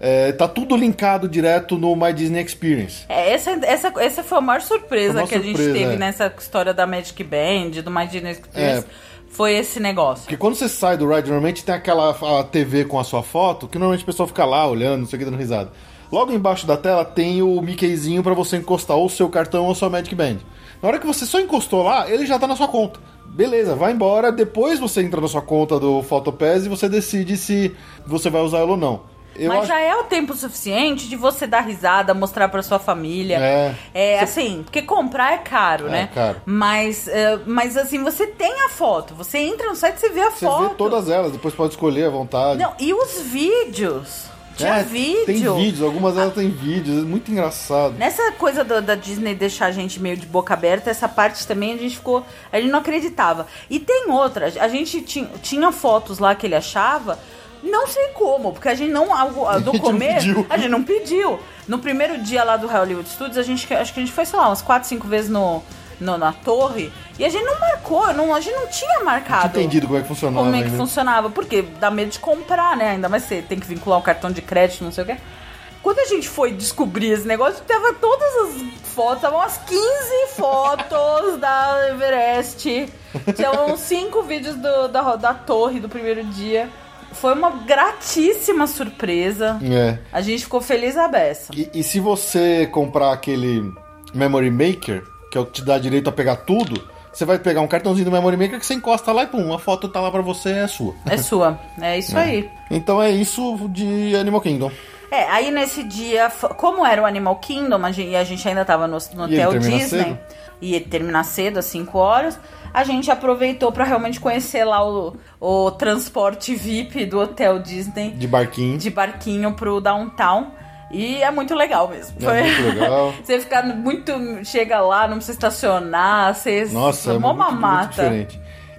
É, tá tudo linkado direto no My Disney Experience. É, essa, essa, essa foi a maior surpresa Foi uma que surpresa, a gente teve é. nessa história da Magic Band, do My Disney Experience. É. Foi esse negócio. Porque quando você sai do ride, normalmente tem aquela a T V com a sua foto, que normalmente o pessoal fica lá olhando, não sei o que, dando risada. Logo embaixo da tela tem o Mickeyzinho pra você encostar ou o seu cartão ou a sua Magic Band. Na hora que você só encostou lá, ele já tá na sua conta. Beleza, vai embora, depois você entra na sua conta do PhotoPass e você decide se você vai usar ela ou não. Eu Mas acho... já é o tempo suficiente de você dar risada, mostrar pra sua família. É. É, assim, porque comprar é caro, É né? caro. Mas, é, mas, assim, você tem a foto. Você entra no site e você vê a Você foto. vê todas elas, depois pode escolher à vontade. Não, e os vídeos? Tinha É, vídeo. Tem vídeos, algumas delas têm vídeos, é muito engraçado. Nessa coisa do, da Disney deixar a gente meio de boca aberta, essa parte também a gente ficou... A gente não acreditava. E tem outra, a gente tinha, tinha fotos lá que ele achava... Não sei como, porque a gente não... No começo, a gente não pediu. No primeiro dia lá do Hollywood Studios, a gente, acho que a gente foi, sei lá, umas quatro, cinco vezes no, no, na torre. E a gente não marcou, não, a gente não tinha marcado. Não tinha entendido como é que funcionava. Como é que ainda. funcionava. Porque dá medo de comprar, né? Ainda mais você tem que vincular um cartão de crédito, não sei o quê. Quando a gente foi descobrir esse negócio, tava todas as fotos, estavam umas quinze fotos da Everest. Tinha uns cinco vídeos do, da, da torre do primeiro dia. Foi uma gratíssima surpresa. É. A gente ficou feliz à beça. E, e se você comprar aquele Memory Maker, que é o que te dá direito a pegar tudo, você vai pegar um cartãozinho do Memory Maker que você encosta lá e pum, a foto tá lá pra você, é sua. É sua. É isso É. aí. Então é isso de Animal Kingdom. É, aí nesse dia, f- como era o Animal Kingdom, a gente, e a gente ainda tava no, no E ele Hotel termina Disney, cedo? ia terminar cedo, às cinco horas, a gente aproveitou pra realmente conhecer lá o, o transporte V I P do Hotel Disney, De barquinho. de barquinho pro downtown. E é muito legal mesmo. É muito legal. Você fica muito... Chega lá, não precisa estacionar, você... Nossa, é mó muito, muito mamata. diferente.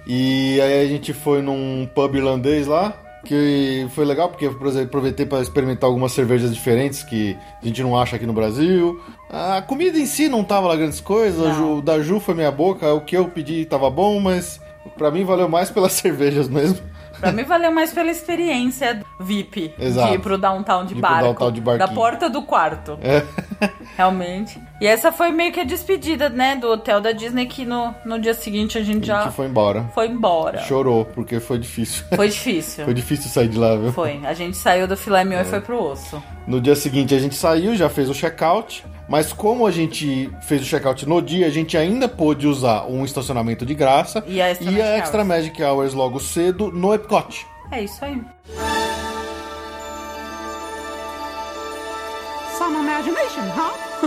E aí a gente foi num pub irlandês lá, que foi legal porque eu aproveitei para experimentar algumas cervejas diferentes que a gente não acha aqui no Brasil. A comida em si não tava lá grandes coisas, a Ju, da Ju foi minha boca, o que eu pedi tava bom, mas pra mim valeu mais pelas cervejas mesmo. Pra mim valeu mais pela experiência V I P. Exato. De ir pro downtown de De ir pro barco. downtown de barquinho. Da porta do quarto. É. Realmente. E essa foi meio que a despedida, né, do hotel da Disney, que no, no dia seguinte a gente A já gente foi embora. foi embora. Chorou, porque foi difícil. Foi difícil. Foi difícil sair de lá, viu? Foi. A gente saiu do filé mignon e foi pro osso. No dia seguinte a gente saiu, já fez o check-out, mas como a gente fez o check-out no dia, a gente ainda pôde usar um estacionamento de graça E a Extra e Magic a Extra Hours. Magic Hours logo cedo no Epcot. É isso aí. Some imagination, huh?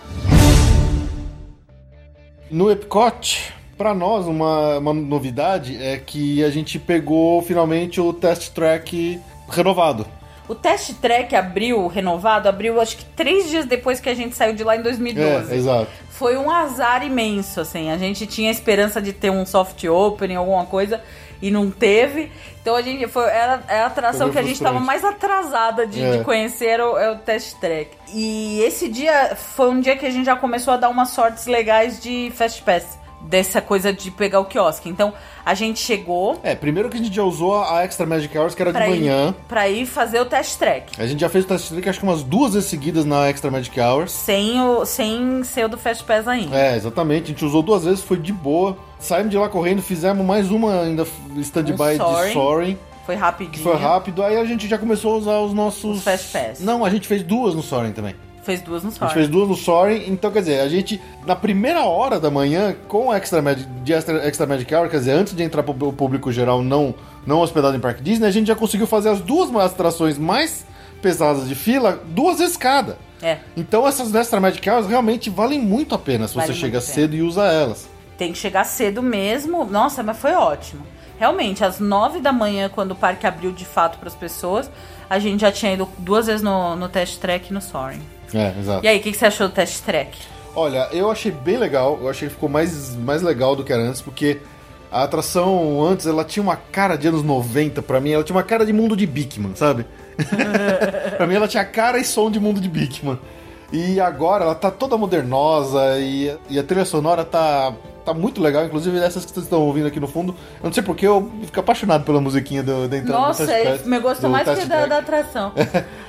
No Epcot, pra nós, uma, uma novidade é que a gente pegou finalmente o Test Track renovado. O Test Track abriu, renovado, abriu acho que três dias depois que a gente saiu de lá em dois mil e doze. É, exato. Foi um azar imenso, assim. A gente tinha esperança de ter um soft opening, alguma coisa, e não teve. Então a gente foi, era, era a atração Foi que a gente estava frustrante. mais atrasada de, É. de conhecer, era o, é o Test Track. E esse dia foi um dia que a gente já começou a dar umas sortes legais de Fast Pass. Dessa coisa de pegar o quiosque. Então, a gente chegou É, primeiro que a gente já usou a Extra Magic Hours, que era de pra manhã. ir, pra ir fazer o Test Track. A gente já fez o Test Track acho que umas duas vezes seguidas na Extra Magic Hours. Sem, o, sem ser o do Fast Pass ainda. É, exatamente. A gente usou duas vezes, foi de boa. Saímos de lá correndo, fizemos mais uma ainda stand-by Um de Soaring. Soaring, Foi rapidinho. que foi rápido. Aí a gente já começou a usar os nossos... Os Fast Pass. Não, a gente fez duas no Soaring também. Fez duas no A gente Soaring. fez duas no Soaring, então quer dizer, a gente, na primeira hora da manhã, com o Extra Magic, de Extra, Extra Magic Hour, quer dizer, antes de entrar pro o público geral não, não hospedado em Parque Disney, a gente já conseguiu fazer as duas atrações mais pesadas de fila, duas vezes cada. É. Então essas Extra Magic Hours realmente valem muito a pena se Vale você muito chega a pena. cedo e usa elas. Tem que chegar cedo mesmo. Nossa, mas foi ótimo. Realmente, às nove da manhã, quando o parque abriu de fato para as pessoas, a gente já tinha ido duas vezes no, no Test Track e no Soaring. É, exato. E aí, o que, que você achou do Test Track? Olha, eu achei bem legal, eu achei que ficou mais, mais legal do que era antes, porque a atração antes, ela tinha uma cara de anos noventa, pra mim, ela tinha uma cara de mundo de Bigman, sabe? Pra mim ela tinha cara e som de mundo de Bigman. E agora ela tá toda modernosa e, e a trilha sonora tá, tá muito legal, inclusive essas que vocês estão ouvindo aqui no fundo. Eu não sei porque eu fico apaixonado pela musiquinha do, da entrada Nossa, do Test ele Pass, me gostou do mais Test que da, Track. da atração.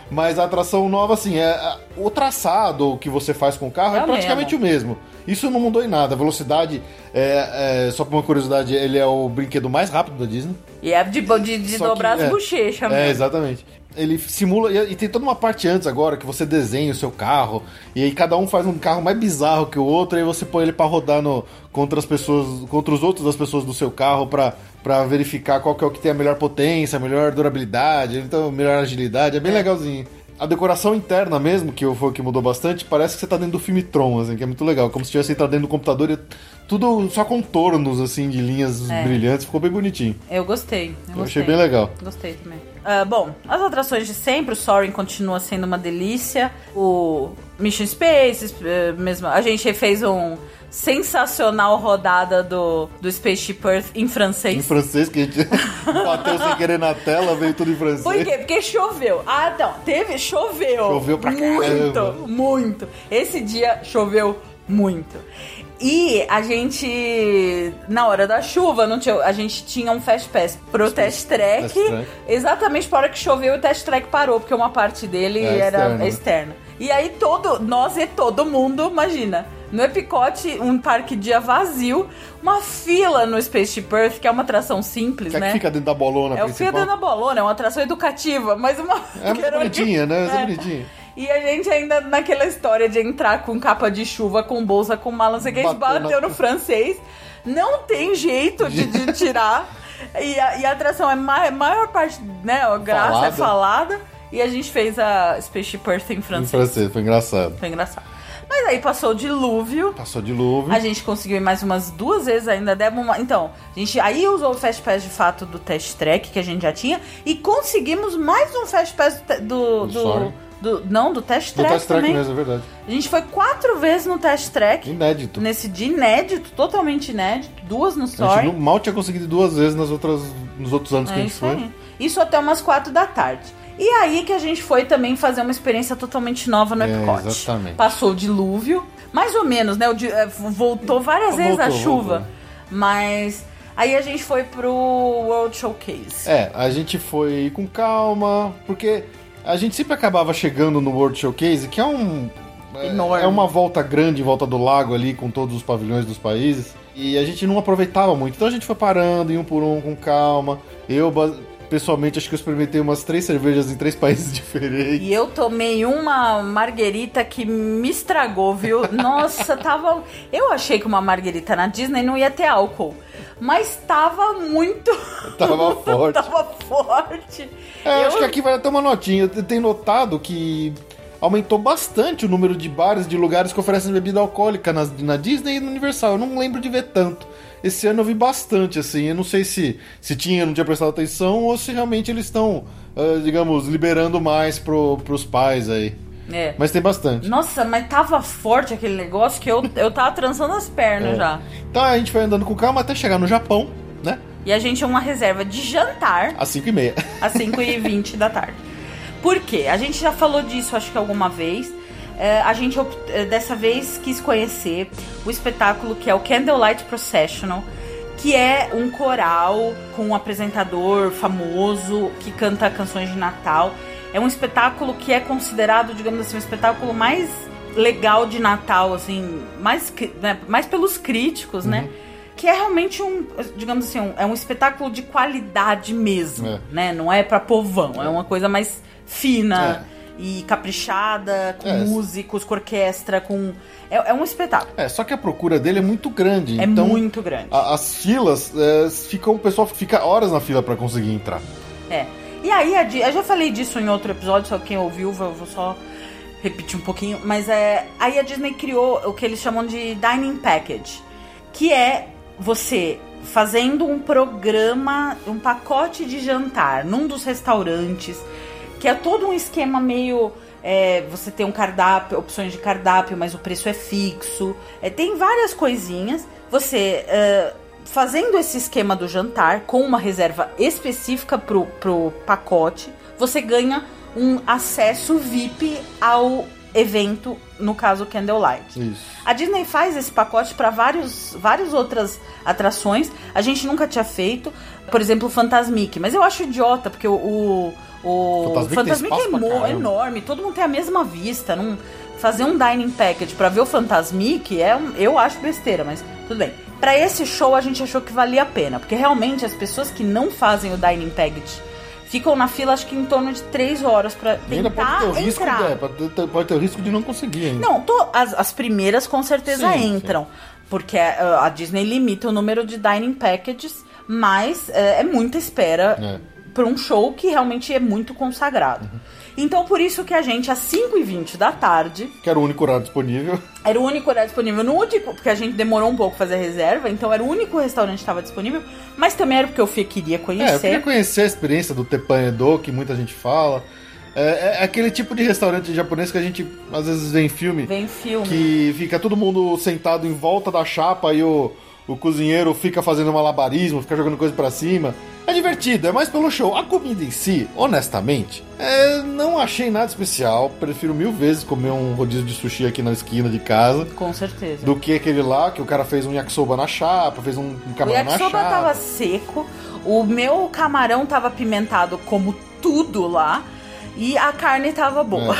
Mas a atração nova, assim, é o traçado que você faz com o carro é, é praticamente o mesmo. Isso não mudou em nada. A velocidade, é, é, só por uma curiosidade, ele é o brinquedo mais rápido da Disney. E é de, de, de dobrar que, as é, bochechas mesmo. É, exatamente. Ele simula, e tem toda uma parte antes agora, que você desenha o seu carro, e aí cada um faz um carro mais bizarro que o outro, e aí você põe ele pra rodar no, contra as pessoas, contra os outros das pessoas do seu carro, pra, pra verificar qual que é o que tem a melhor potência, a melhor durabilidade, então a melhor agilidade, é bem é. legalzinho. A decoração interna mesmo, que foi o que mudou bastante, parece que você tá dentro do filme Tron, assim, que é muito legal, como se tivesse entrado dentro do computador e tudo só contornos, assim, de linhas é. brilhantes, ficou bem bonitinho. Eu gostei. Eu, eu gostei. achei bem legal. Gostei também. Uh, bom, as atrações de sempre, o Soarin' continua sendo uma delícia, o Mission Space, uh, mesmo, a gente fez um sensacional rodada do, do Spaceship Earth em francês. Em francês, que a gente bateu sem querer na tela, veio tudo em francês. Por quê? Porque choveu. Ah, não, teve, choveu. Choveu pra muito, caramba. Muito, muito. Esse dia choveu muito. E a gente, na hora da chuva, não tinha, a gente tinha um Fast Pass pro Test Track, test track. Exatamente para hora que choveu, o Test Track parou, porque uma parte dele é era externa. externa. E aí todo, nós e todo mundo, imagina, no Epicote, um parque dia vazio, uma fila no Spaceship Earth, que é uma atração simples, que né? É que fica dentro da bolona é principal. É, fica dentro da bolona, é uma atração educativa, mas uma... É muito bonitinha, né? É, é bonitinha. E a gente ainda naquela história de entrar com capa de chuva, com bolsa, com mala, não sei o que, a gente bateu, bateu no francês. Não tem jeito de, de tirar. E a, e a atração é ma- maior parte, né? A graça falada. é falada. E a gente fez a Spaceship Earth em francês. Em francês, foi engraçado. Foi engraçado. Mas aí passou o dilúvio. Passou o dilúvio. A gente conseguiu ir mais umas duas vezes ainda. Demos uma... Então, a gente aí usou o Fast Pass de fato do Test Track, que a gente já tinha. E conseguimos mais um Fast Pass do... do, do Do, não, do Test Track. Do Test Track também. mesmo, é verdade. A gente foi quatro vezes no Test Track. Inédito. Nesse dia inédito, totalmente inédito. Duas no Soarin'. A gente mal tinha conseguido duas vezes nas outras, nos outros anos é que a gente isso foi. Aí. Isso até umas quatro da tarde. E aí que a gente foi também fazer uma experiência totalmente nova no Epcot. É, exatamente. Passou o dilúvio, mais ou menos, né? O di- voltou várias voltou, vezes a chuva. Voltou. Mas... Aí a gente foi pro World Showcase. É, a gente foi com calma, porque... A gente sempre acabava chegando no World Showcase, que é um... Enorme. É uma volta grande em volta do lago ali, com todos os pavilhões dos países. E a gente não aproveitava muito. Então a gente foi parando, um por um, com calma. Eu, pessoalmente, acho que eu experimentei umas três cervejas em três países diferentes. E eu tomei uma marguerita que me estragou, viu? Nossa, tava... Eu achei que uma marguerita na Disney não ia ter álcool. Mas tava muito... Tava forte. Tava forte. É, eu acho que aqui vai até uma notinha. Eu tenho notado que aumentou bastante o número de bares, de lugares que oferecem bebida alcoólica na, na Disney e no Universal. Eu não lembro de ver tanto. Esse ano eu vi bastante, assim. Eu não sei se, se tinha, não tinha prestado atenção, ou se realmente eles estão, uh, digamos, liberando mais pro, pros pais aí. É. Mas tem bastante. Nossa, mas tava forte aquele negócio que eu, eu tava trançando as pernas é. já. Então a gente foi andando com calma até chegar no Japão, né? E a gente tinha uma reserva de jantar. Às cinco e meia. Às cinco e vinte da tarde. Por quê? A gente já falou disso, acho que alguma vez. É, a gente, dessa vez, quis conhecer o espetáculo que é o Candlelight Processional, que é um coral com um apresentador famoso que canta canções de Natal. É um espetáculo que é considerado, digamos assim, o espetáculo mais legal de Natal, assim, mais, né, mais pelos críticos, uhum. né? Que é realmente um, digamos assim, um, é um espetáculo de qualidade mesmo, é. né? Não é pra povão, é uma coisa mais fina é. e caprichada, com é. músicos, com orquestra, com... É, é um espetáculo. É, só que a procura dele é muito grande. É então, muito grande. A, as filas, é, ficam, o pessoal fica horas na fila pra conseguir entrar. É. E aí, a, eu já falei disso em outro episódio, só quem ouviu, eu vou só repetir um pouquinho. Mas é, aí a Disney criou o que eles chamam de Dining Package, que é você fazendo um programa, um pacote de jantar num dos restaurantes, que é todo um esquema meio... É, você tem um cardápio, opções de cardápio, mas o preço é fixo. É, tem várias coisinhas. Você... Uh, fazendo esse esquema do jantar, com uma reserva específica pro, pro pacote, você ganha um acesso V I P ao evento, no caso Candlelight. Isso. A Disney faz esse pacote para vários, várias outras atrações. A gente nunca tinha feito, por exemplo, o Fantasmic, mas eu acho idiota, porque o, o, O Fantasmic Fantasmic tem é espaço pra mo- caramba. enorme, todo mundo tem a mesma vista. Não... Fazer um dining package pra ver o Fantasmic, é um... eu acho besteira, mas tudo bem. Pra esse show a gente achou que valia a pena, porque realmente as pessoas que não fazem o dining package ficam na fila, acho que em torno de três horas pra E ainda pode tentar ter, o risco, entrar. é, pode, ter, pode ter o risco de não conseguir ainda. Não, tô, as, as primeiras com certeza Sim, entram, porque a, a Disney limita o número de dining packages, mas é, é muita espera É. pra um show que realmente é muito consagrado. Uhum. Então por isso que a gente, às cinco e vinte da tarde, Que era o único horário disponível. era o único horário disponível, no único, porque a gente demorou um pouco pra fazer a reserva, então era o único restaurante que estava disponível, mas também era porque o Fê queria É, eu conhecer. queria conhecer a experiência do Teppanyaki, que muita gente fala. É, é aquele tipo de restaurante japonês que a gente às vezes vê em filme. Vem filme. Que fica todo mundo sentado em volta da chapa e o, o cozinheiro fica fazendo malabarismo, fica jogando coisa pra cima. É divertido, é mais pelo show. A comida em si, honestamente, é, não achei nada especial. Prefiro mil vezes comer um rodízio de sushi aqui na esquina de casa Com certeza. do que aquele lá, que o cara fez um yakisoba na chapa, fez um, um O camarão na yakisoba chapa. tava seco, o meu camarão tava apimentado como tudo lá, e a carne tava boa.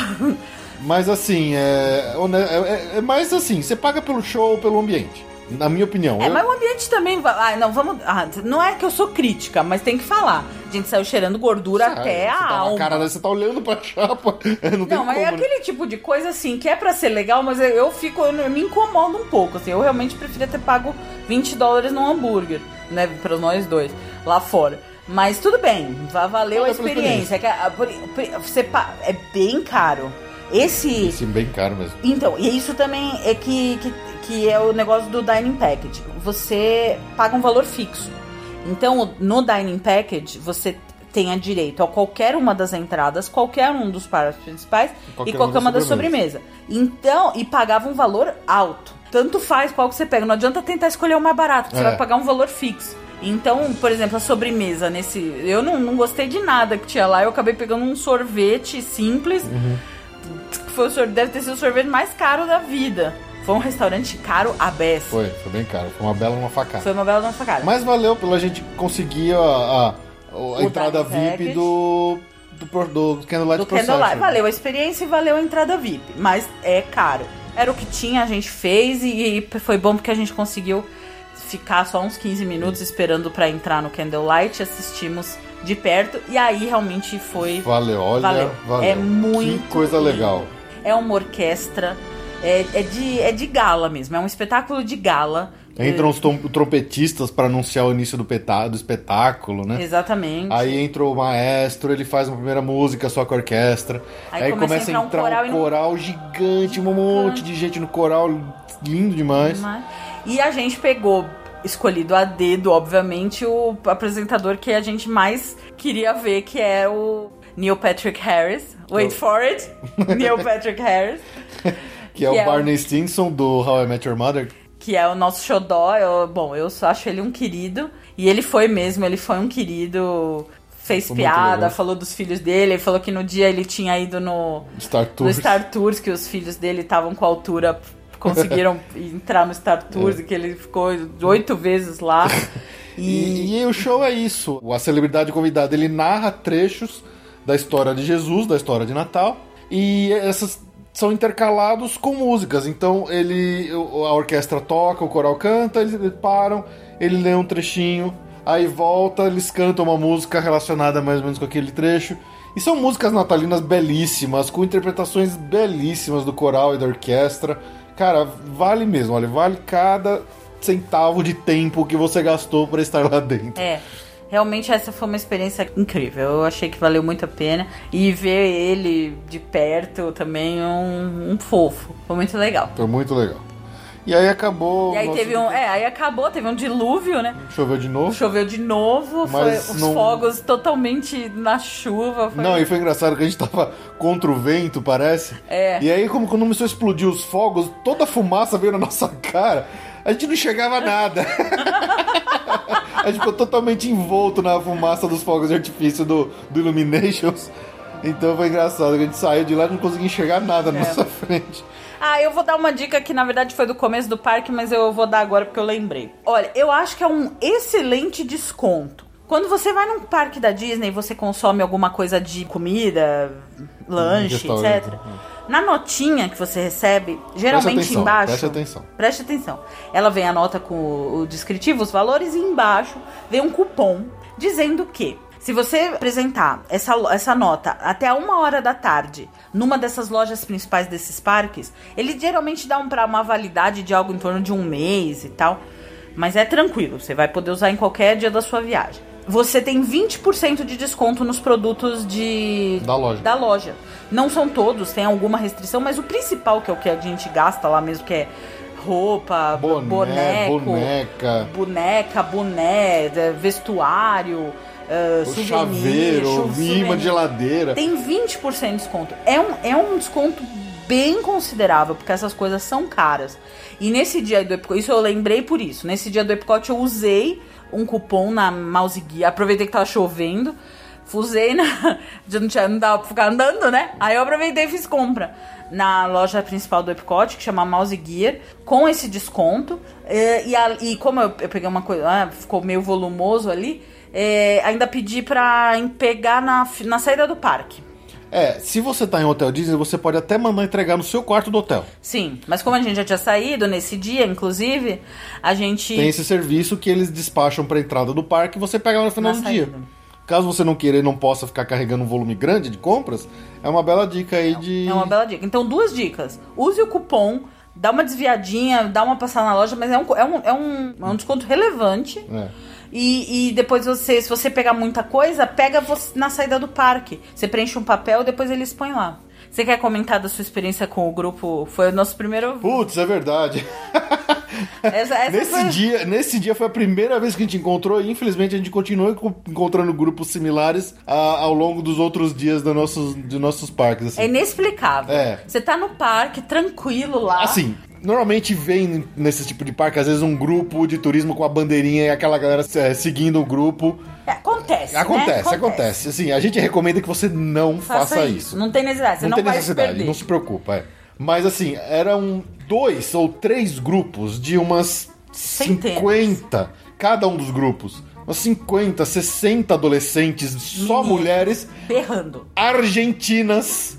Mas assim, é, hone- é, é mais assim, você paga pelo show ou pelo ambiente. Na minha opinião. É, Eu- mas o ambiente também vai. Ah, não, vamos. Ah, não é que eu sou crítica, mas tem que falar. A gente saiu cheirando gordura Sabe, até você a tá na alma. cara, você tá olhando pra chapa. Não, tem Não, mas como, é né? aquele tipo de coisa assim que é pra ser legal, mas eu, eu fico, eu, me incomodo um pouco, assim. Eu realmente preferia ter pago vinte dólares num hambúrguer, né, pra nós dois, lá fora. Mas tudo bem, va- valeu a Valeu pela experiência. É, que a- por- por- você pa- é bem caro. Esse. Esse é bem caro mesmo. Então, e isso também é que, que, que é o negócio do Dining Package. Você paga um valor fixo. Então, no Dining Package, você tenha direito a qualquer uma das entradas, qualquer um dos pratos principais Qualquer e qualquer uma uma da da sobremesa. Então, e pagava um valor alto. Tanto faz qual que você pega. Não adianta tentar escolher o mais barato, porque você É. vai pagar um valor fixo. Então, por exemplo, a sobremesa nesse... Eu não, não gostei de nada que tinha lá. Eu acabei pegando um sorvete simples. Que foi o sorvete, deve ter sido o sorvete mais caro da vida. Foi um restaurante caro a beça. Foi, foi bem caro. Foi uma bela uma facada. Foi uma bela nossa cara. Mas valeu pela gente conseguir a, a, a O entrada dining V I P package. do, do, pro- do Candlelight Do Procession. Candlelight. Valeu a experiência e valeu a entrada V I P. Mas é caro. Era o que tinha, a gente fez e, e foi bom porque a gente conseguiu ficar só uns quinze minutos esperando pra entrar no Candlelight. Assistimos de perto e aí realmente foi... Valeu, olha, Valeu. valeu. É muito Que coisa lindo. legal. É uma orquestra, é, é, de, é de gala mesmo, é um espetáculo de gala. Entram os tom- trompetistas pra anunciar o início do, peta- do espetáculo, né? Exatamente. Aí entra o maestro, ele faz uma primeira música só com a orquestra. Aí Aí, começa começa a a entrar um entrar coral um e não- coral gigante, um monte de gente no coral, lindo demais. Mas- E a gente pegou, escolhido a dedo, obviamente, o apresentador que a gente mais queria ver, que é o Neil Patrick Harris. Wait for it. Neil Patrick Harris. Que é que o é o- Barney Stinson do How I Met Your Mother. Que é o nosso xodó. Eu, bom, eu só acho ele um querido. E ele foi mesmo, ele foi um querido. Fez Foi muito piada, legal. falou dos filhos dele. Ele falou que no dia ele tinha ido no, Star no Tours. Star Tours, que os filhos dele estavam com a altura, conseguiram entrar no Star Tours É. e que ele ficou oito vezes lá. E, e o show é isso. A celebridade convidada, ele narra trechos da história de Jesus, da história de Natal. E essas são intercalados com músicas. Então ele, a orquestra toca, o coral canta, eles param, ele lê um trechinho, aí volta, eles cantam uma música relacionada mais ou menos com aquele trecho. E são músicas natalinas belíssimas, com interpretações belíssimas do coral e da orquestra. Cara, vale mesmo, olha, vale cada centavo de tempo que você gastou pra estar lá dentro. É, realmente essa foi uma experiência incrível. Eu achei que valeu muito a pena. E ver ele de perto também, um, um fofo. Foi muito legal. Foi muito legal. E aí acabou... E aí nosso- teve um. É, aí acabou, teve um dilúvio, né? Choveu de novo. Choveu de novo, Mas foi os não- fogos totalmente na chuva. Foi... Não, e foi engraçado que a gente tava contra o vento, parece. É. E aí, como quando começou a explodir os fogos, toda a fumaça veio na nossa cara. A gente não enxergava nada. A gente ficou totalmente envolto na fumaça dos fogos de artifício do, do Illuminations. Então foi engraçado, que a gente saiu de lá e não conseguia enxergar nada na É. nossa frente. Ah, eu vou dar uma dica que na verdade foi do começo do parque, mas eu vou dar agora porque eu lembrei. Olha, eu acho que é um excelente desconto Quando você vai num parque da Disney e você consome alguma coisa de comida, lanche, etcétera. Na notinha que você recebe, geralmente preste atenção, embaixo... Preste atenção. Preste atenção. Ela vem a nota com o descritivo, os valores, e embaixo vem um cupom dizendo que se você apresentar essa, essa nota até uma hora da tarde numa dessas lojas principais desses parques, ele geralmente dá um, pra uma validade de algo em torno de um mês e tal. Mas é tranquilo, você vai poder usar em qualquer dia da sua viagem. Você tem vinte por cento de desconto nos produtos de... Da loja. Da loja. Não são todos, tem alguma restrição, mas o principal, que é o que a gente gasta lá mesmo, que é roupa, boné, boneco, boneca, boneca, boné, vestuário, uh, souvenir, chaveiro, imã de geladeira. Tem vinte por cento de desconto. É um, é um desconto bem considerável, porque essas coisas são caras. E nesse dia do Epcot, isso eu lembrei por isso, nesse dia do Epcot eu usei um cupom na Mouse Gear, aproveitei que tava chovendo, fusei na... já não, tinha, não dava pra ficar andando, né? Aí eu aproveitei e fiz compra na loja principal do Epcot, que chama Mouse Gear, com esse desconto. E, e, a, e como eu, eu peguei uma coisa, ah, ficou meio volumoso ali, é, ainda pedi pra pegar na, na saída do parque. É, se você tá em um hotel Disney, você pode até mandar entregar no seu quarto do hotel. Sim, mas como a gente já tinha saído nesse dia, inclusive, a gente... Tem esse serviço que eles despacham pra entrada do parque e você pega lá no final Na do saída. dia. Caso você não queira e não possa ficar carregando um volume grande de compras, é uma bela dica aí de... É uma bela dica. Então, duas dicas. Use o cupom, dá uma desviadinha, dá uma passada na loja, mas é um, é um, é um, é um desconto relevante. É. E, e depois você, se você pegar muita coisa, pega você na saída do parque. Você preenche um papel e depois eles põem lá. Você quer comentar da sua experiência com o grupo? Foi o nosso primeiro... Putz, é verdade. Essa, essa nesse, foi... dia, nesse dia foi a primeira vez que a gente encontrou e infelizmente a gente continua encontrando grupos similares a, ao longo dos outros dias do nossos, de nossos parques. Assim. É inexplicável. É. Você tá no parque, tranquilo lá. Assim, normalmente vem nesse tipo de parque, às vezes, um grupo de turismo com a bandeirinha e aquela galera é, seguindo o grupo. É, acontece, Acontece, né? acontece, acontece. Assim, a gente recomenda que você não faça, Faça isso. isso. Não tem necessidade, você não, não, tem vai necessidade, se perder. não se preocupa. É. Mas assim, eram dois ou três grupos de umas Centenas. cinquenta, cada um dos grupos. Umas cinquenta, sessenta adolescentes, só Meninas. mulheres, Berrando. argentinas,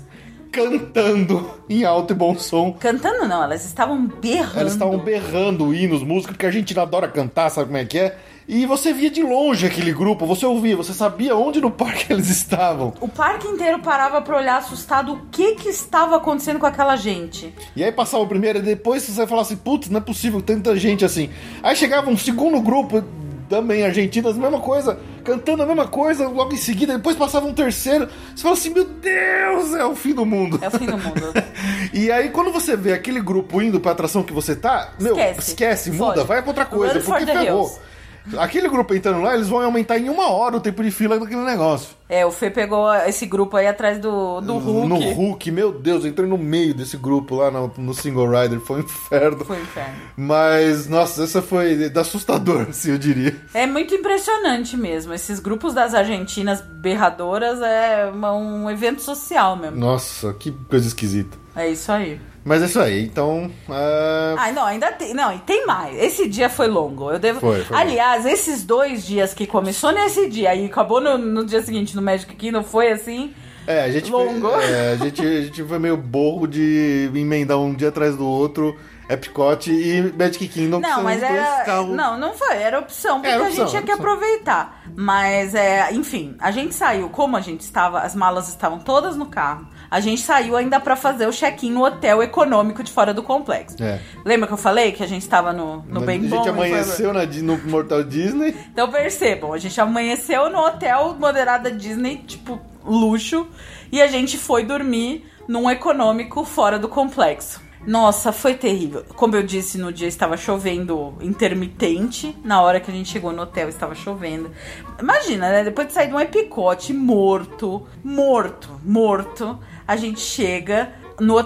cantando em alto e bom som. Cantando não, elas estavam berrando. Elas estavam berrando hinos, música, porque a Argentina adora cantar, sabe como é que é? E você via de longe aquele grupo, você ouvia, você sabia onde no parque eles estavam. O parque inteiro parava pra olhar assustado o que que estava acontecendo com aquela gente. E aí passava o primeiro e depois você falava assim, putz, não é possível, tanta gente assim. Aí chegava um segundo grupo, também argentinas, mesma coisa, cantando a mesma coisa, logo em seguida, depois passava um terceiro, você fala assim, meu Deus, é o fim do mundo. É o fim do mundo. E aí quando você vê aquele grupo indo pra atração que você tá, meu, Esquece. esquece, muda, Foge. vai pra outra coisa, Run for porque the ferrou. hills. Aquele grupo entrando lá, eles vão aumentar em uma hora o tempo de fila daquele negócio. É, o Fê pegou esse grupo aí atrás do, do Hulk. No Hulk, meu Deus, eu entrei no meio desse grupo lá no, no Single Rider, foi um inferno. Foi um inferno. Mas, nossa, essa foi assustador, assim, eu diria. É muito impressionante mesmo. Esses grupos das argentinas berradoras é uma, um evento social mesmo. Nossa, que coisa esquisita. É isso aí. Mas é isso aí, então... Uh... Ah, não, ainda tem. Não, e tem mais. Esse dia foi longo. Eu devo. Foi, foi Aliás, longo. Esses dois dias que começou nesse dia e acabou no, no dia seguinte no Magic Kingdom foi assim. É, a gente longo. Foi, é, a, gente, a gente foi meio burro de emendar um dia atrás do outro Epcot e Magic Kingdom. Não, mas era. Carros... Não, não foi. Era opção, porque era a opção, gente tinha que opção. aproveitar. Mas, é, enfim, a gente saiu. Como a gente estava, as malas estavam todas no carro. A gente saiu ainda pra fazer o check-in no hotel econômico de fora do complexo. É. Lembra que eu falei que a gente tava no, no Bem Bom? A gente amanheceu na, no Mortal Disney. Então percebam, a gente amanheceu no hotel moderado da Disney, tipo, luxo. E a gente foi dormir num econômico fora do complexo. Nossa, foi terrível. Como eu disse, no dia estava chovendo intermitente. Na hora que a gente chegou no hotel, estava chovendo. Imagina, né? Depois de sair de um Epcot morto, morto, morto, a gente chega no hotel.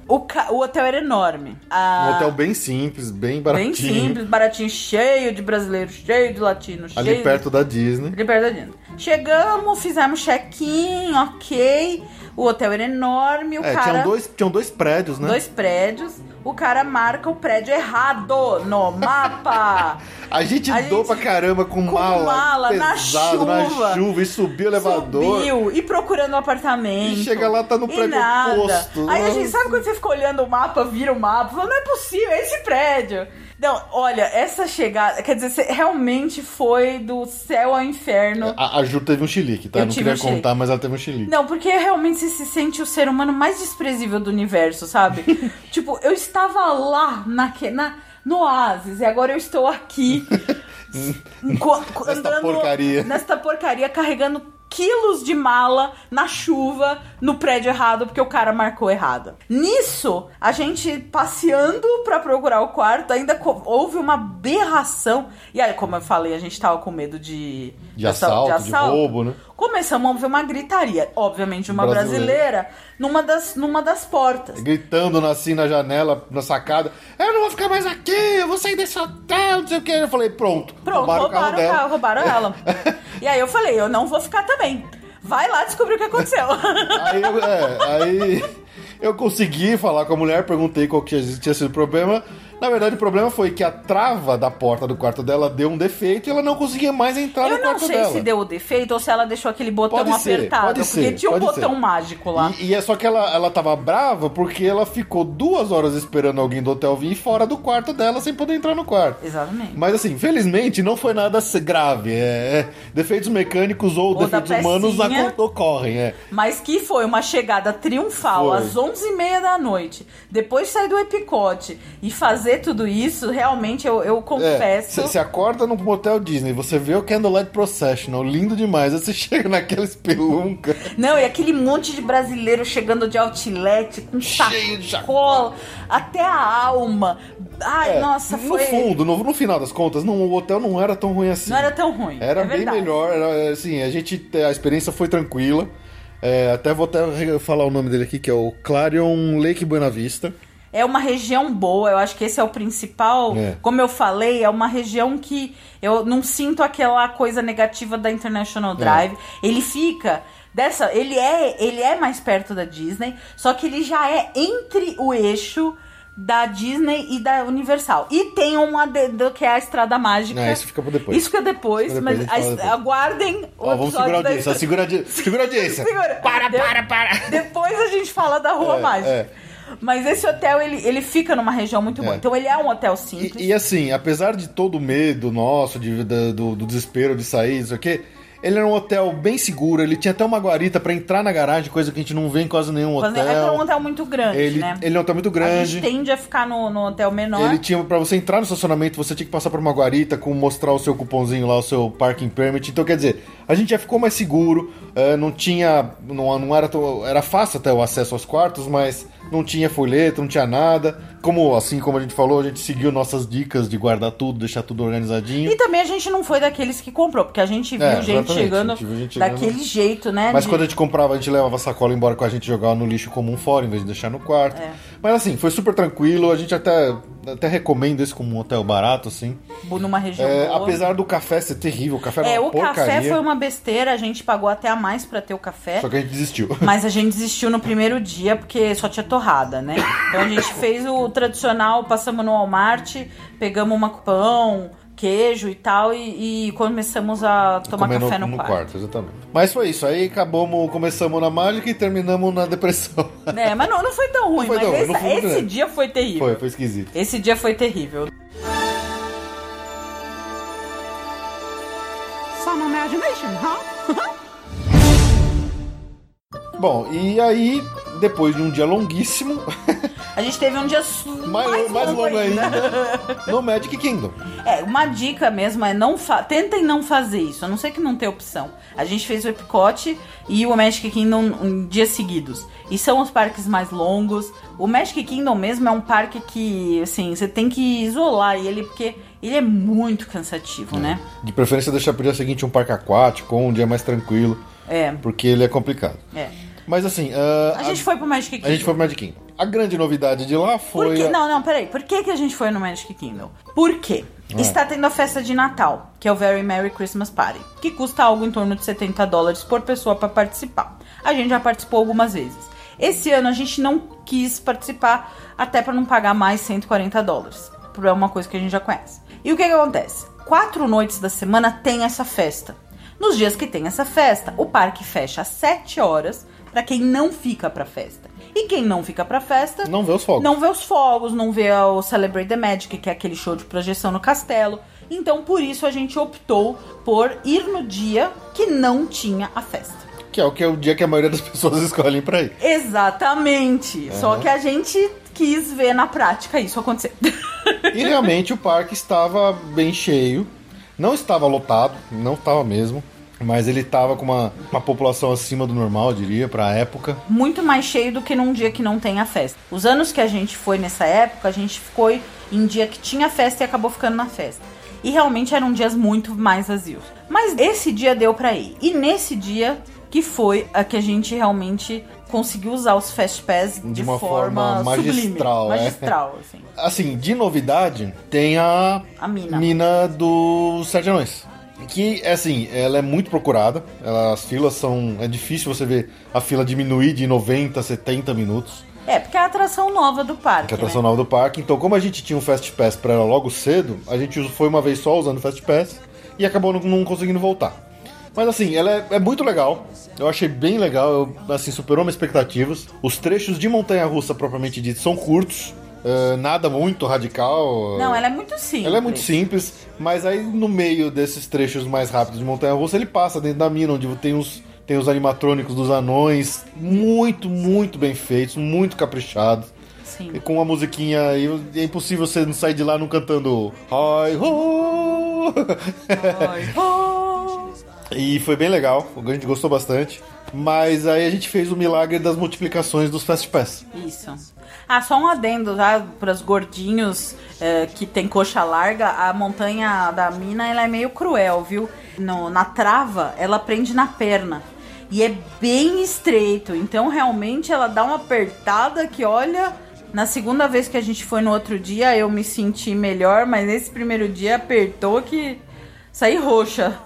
O, ca... o hotel era enorme. A... Um hotel bem simples, bem baratinho. Bem simples, baratinho, cheio de brasileiros, cheio de latinos. Ali cheio perto de... da Disney. Ali perto da Disney. Chegamos, fizemos check-in, ok. O hotel era enorme, o é, cara... Tinham dois, tinham dois prédios, né? Dois prédios. O cara marca o prédio errado no mapa. A gente A andou gente- pra caramba com, com mala, mala, na pesado, na chuva. chuva, e subiu o elevador. Subiu, e procurando um apartamento. E chega lá, tá no E prédio nada. oposto. Aí a Nossa. gente, sabe quando você fica olhando o mapa, vira o mapa, fala, não é possível, é esse prédio. Não, olha, essa chegada, quer dizer, você realmente foi do céu ao inferno. A, a Ju teve um chilique, tá? Eu Não tive queria um chilique. contar, mas ela teve um chilique. Não, porque realmente você se sente o ser humano mais desprezível do universo, sabe? Tipo, eu estava lá naque, na, no oásis e agora eu estou aqui co- co- Nesta porcaria. Nesta porcaria, carregando quilos de mala na chuva no prédio errado porque o cara marcou errado. Nisso, a gente passeando pra procurar o quarto, ainda co- houve uma aberração. E aí, como eu falei, a gente tava com medo de... De assalto, de roubo, né? Começamos a ouvir uma gritaria, obviamente uma Brasileira. brasileira, numa das, numa das portas. Gritando assim na janela, na sacada. Eu não vou ficar mais aqui, eu vou sair desse hotel, não sei o que. Eu falei, pronto. Pronto, roubaram, roubaram, o carro dela. carro, roubaram ela. E aí eu falei, eu não vou ficar também. Vai lá descobrir o que aconteceu. Aí, eu- é, aí eu consegui falar com a mulher, perguntei qual que tinha sido o problema. Na verdade, o problema foi que a trava da porta do quarto dela deu um defeito e ela não conseguia mais entrar Eu no não quarto sei dela. se deu o defeito ou se ela deixou aquele botão Pode ser, apertado. pode porque ser, tinha um pode botão ser. mágico lá. E, e é só que ela, ela tava brava porque ela ficou duas horas esperando alguém do hotel vir fora do quarto dela sem poder entrar no quarto. Exatamente. Mas assim, felizmente não foi nada grave. É, é, defeitos mecânicos ou, Ou da defeitos humanos pecinha. acon- ocorrem. É. Mas que foi uma chegada triunfal Foi. às onze e meia da noite. Depois de sair do Epicote e fazer tudo isso, realmente eu, eu confesso... Você acorda no motel Disney, você vê o Candlelight Processional, lindo demais. Aí você chega naquela espelunca. Não, e aquele monte de brasileiro chegando de outlet, com Cheio de sacola, até a alma. Ai, É, nossa, no foi... fundo, no, no final das contas, não, o hotel não era tão ruim assim. Não era tão ruim. Era é bem verdade. melhor, era, assim, a gente, a experiência foi tranquila. É, até vou até falar o nome dele aqui, que é o Clarion Lake Buena Vista. É uma região boa, eu acho que esse é o principal. É. Como eu falei, é uma região que eu não sinto aquela coisa negativa da International Drive. Ele fica dessa, ele é, ele é mais perto da Disney, só que ele já é entre o eixo da Disney e da Universal. E tem uma de, do, que é a Estrada Mágica. Ah, isso fica pra depois. Isso fica depois, Fica depois, mas a gente fala a- depois. aguardem o Ó, vamos episódio segurar a da audiência, Estrada- segura a audiência. Segura a audiência. Segura. Para, De- para, para. Depois a gente fala da Rua É, Mágica. é. Mas esse hotel, ele, ele fica numa região muito boa. É. Então ele é um hotel simples. E, e assim, apesar de todo o medo nosso, de, da- do, do desespero de sair, isso aqui, ele era um hotel bem seguro, ele tinha até uma guarita pra entrar na garagem, coisa que a gente não vê em quase nenhum Mas hotel. é um hotel muito grande, ele, né? ele é um hotel muito A grande. gente tende a ficar no, no hotel menor. Ele tinha, pra você entrar no estacionamento, você tinha que passar por uma guarita com mostrar o seu cupomzinho lá, o seu parking permit. Então, quer dizer, a gente já ficou mais seguro, eh, não tinha, não, não era, tão- era fácil até o acesso aos quartos, mas não tinha folheto, não tinha nada. Como, assim como a gente falou, a gente seguiu nossas dicas de guardar tudo, deixar tudo organizadinho. E também a gente não foi daqueles que comprou, porque a gente viu É, gente exatamente, chegando a gente viu gente chegando. daquele jeito, né? Mas de- quando a gente comprava, a gente levava a sacola embora com a gente, jogava no lixo comum fora, em vez de deixar no quarto. É. Mas assim, foi super tranquilo, a gente até, até recomenda isso como um hotel barato, assim. numa região É, boa. apesar do café ser terrível, o café era É, uma o porcaria. café foi uma besteira, a gente pagou até a mais pra ter o café. Só que a gente desistiu. Mas a gente desistiu no primeiro dia porque só tinha torrada, né? Então a gente fez o tradicional, passamos no Walmart, pegamos uma pão, queijo e tal, e, e começamos a tomar Comer café no, quarto. exatamente. Mas foi isso, aí acabamos, começamos na mágica e terminamos na depressão. É, mas não, não foi tão ruim, foi mas tão ruim, esse, não foi muito esse grande. dia foi terrível. Foi, foi esquisito. Esse dia foi terrível. Some imagination, huh? Bom, e aí, depois de um dia longuíssimo, A gente teve um dia mais, mais, mais longo longo ainda. ainda, no Magic Kingdom. É, uma dica mesmo é não fa- tentem não fazer isso, a não ser que não tenha opção. A gente fez o Epicote e o Magic Kingdom em dias seguidos. E são os parques mais longos. O Magic Kingdom mesmo é um parque que, assim, você tem que isolar ele, porque ele é muito cansativo, né? De preferência deixar pro dia seguinte um parque aquático ou um dia mais tranquilo, É, porque ele é complicado. é. Mas assim... Uh, a gente a, foi pro Magic Kingdom. A gente foi pro Magic Kingdom. A grande novidade de lá foi... Por que? A... Não, não, peraí. Por que, que a gente foi no Magic Kingdom? Por quê? É. Está tendo a festa de Natal, que é o Very Merry Christmas Party, que custa algo em torno de setenta dólares por pessoa para participar. A gente já participou algumas vezes. Esse ano a gente não quis participar, até para não pagar mais cento e quarenta dólares. É uma coisa que a gente já conhece. E o que, que acontece? Quatro noites da semana tem essa festa. Nos dias que tem essa festa, o parque fecha às sete horas para quem não fica pra festa. E quem não fica pra festa... Não vê os fogos. Não vê os fogos, não vê o Celebrate the Magic, que é aquele show de projeção no castelo. Então, por isso, a gente optou por ir no dia que não tinha a festa. Que é o que é o dia que a maioria das pessoas escolhem pra ir. Exatamente. Uhum. Só que a gente quis ver na prática isso acontecer. E realmente o parque estava bem cheio. Não estava lotado, não estava mesmo. Mas ele tava com uma, uma população acima do normal, eu diria, pra época. Muito mais cheio do que num dia que não tem a festa. Os anos que a gente foi nessa época, a gente ficou em dia que tinha festa e acabou ficando na festa. E realmente eram dias muito mais vazios. Mas esse dia deu pra ir. E nesse dia que foi a que a gente realmente conseguiu usar os Fast Pass de, de uma forma, forma magistral. Sublime, magistral, é. assim. Assim, de novidade, tem a, a mina. mina dos Sete Anões. Que, assim, ela é muito procurada. Ela, as filas são... É difícil você ver a fila diminuir de noventa, setenta minutos. É, porque é a atração nova do parque, é a atração né? nova do parque. Então, como a gente tinha um Fast Pass pra ela logo cedo, a gente foi uma vez só usando o Fast Pass e acabou não, não conseguindo voltar. Mas, assim, ela é, é muito legal. Eu achei bem legal. Eu, assim, superou minhas expectativas. Os trechos de montanha-russa, propriamente dito, são curtos. Uh, nada muito radical. Não, ela é muito simples. Ela é muito simples, mas aí no meio desses trechos mais rápidos de montanha-russa, ele passa dentro da mina, onde tem os, tem os animatrônicos dos anões, muito, muito bem feitos, muito caprichados. Sim. E com uma musiquinha, é impossível você não sair de lá não cantando Hi ho! Hi ho! E foi bem legal, a gente gostou bastante. Mas aí a gente fez o milagre das multiplicações dos Fast Pass. Isso. Ah, só um adendo, tá? Para os gordinhos é, que tem coxa larga, a montanha da mina ela é meio cruel, viu? No, na trava, ela prende na perna. E é bem estreito. Então, realmente, ela dá uma apertada que, olha... Na segunda vez que a gente foi no outro dia, eu me senti melhor. Mas nesse primeiro dia, apertou que... Saí roxa.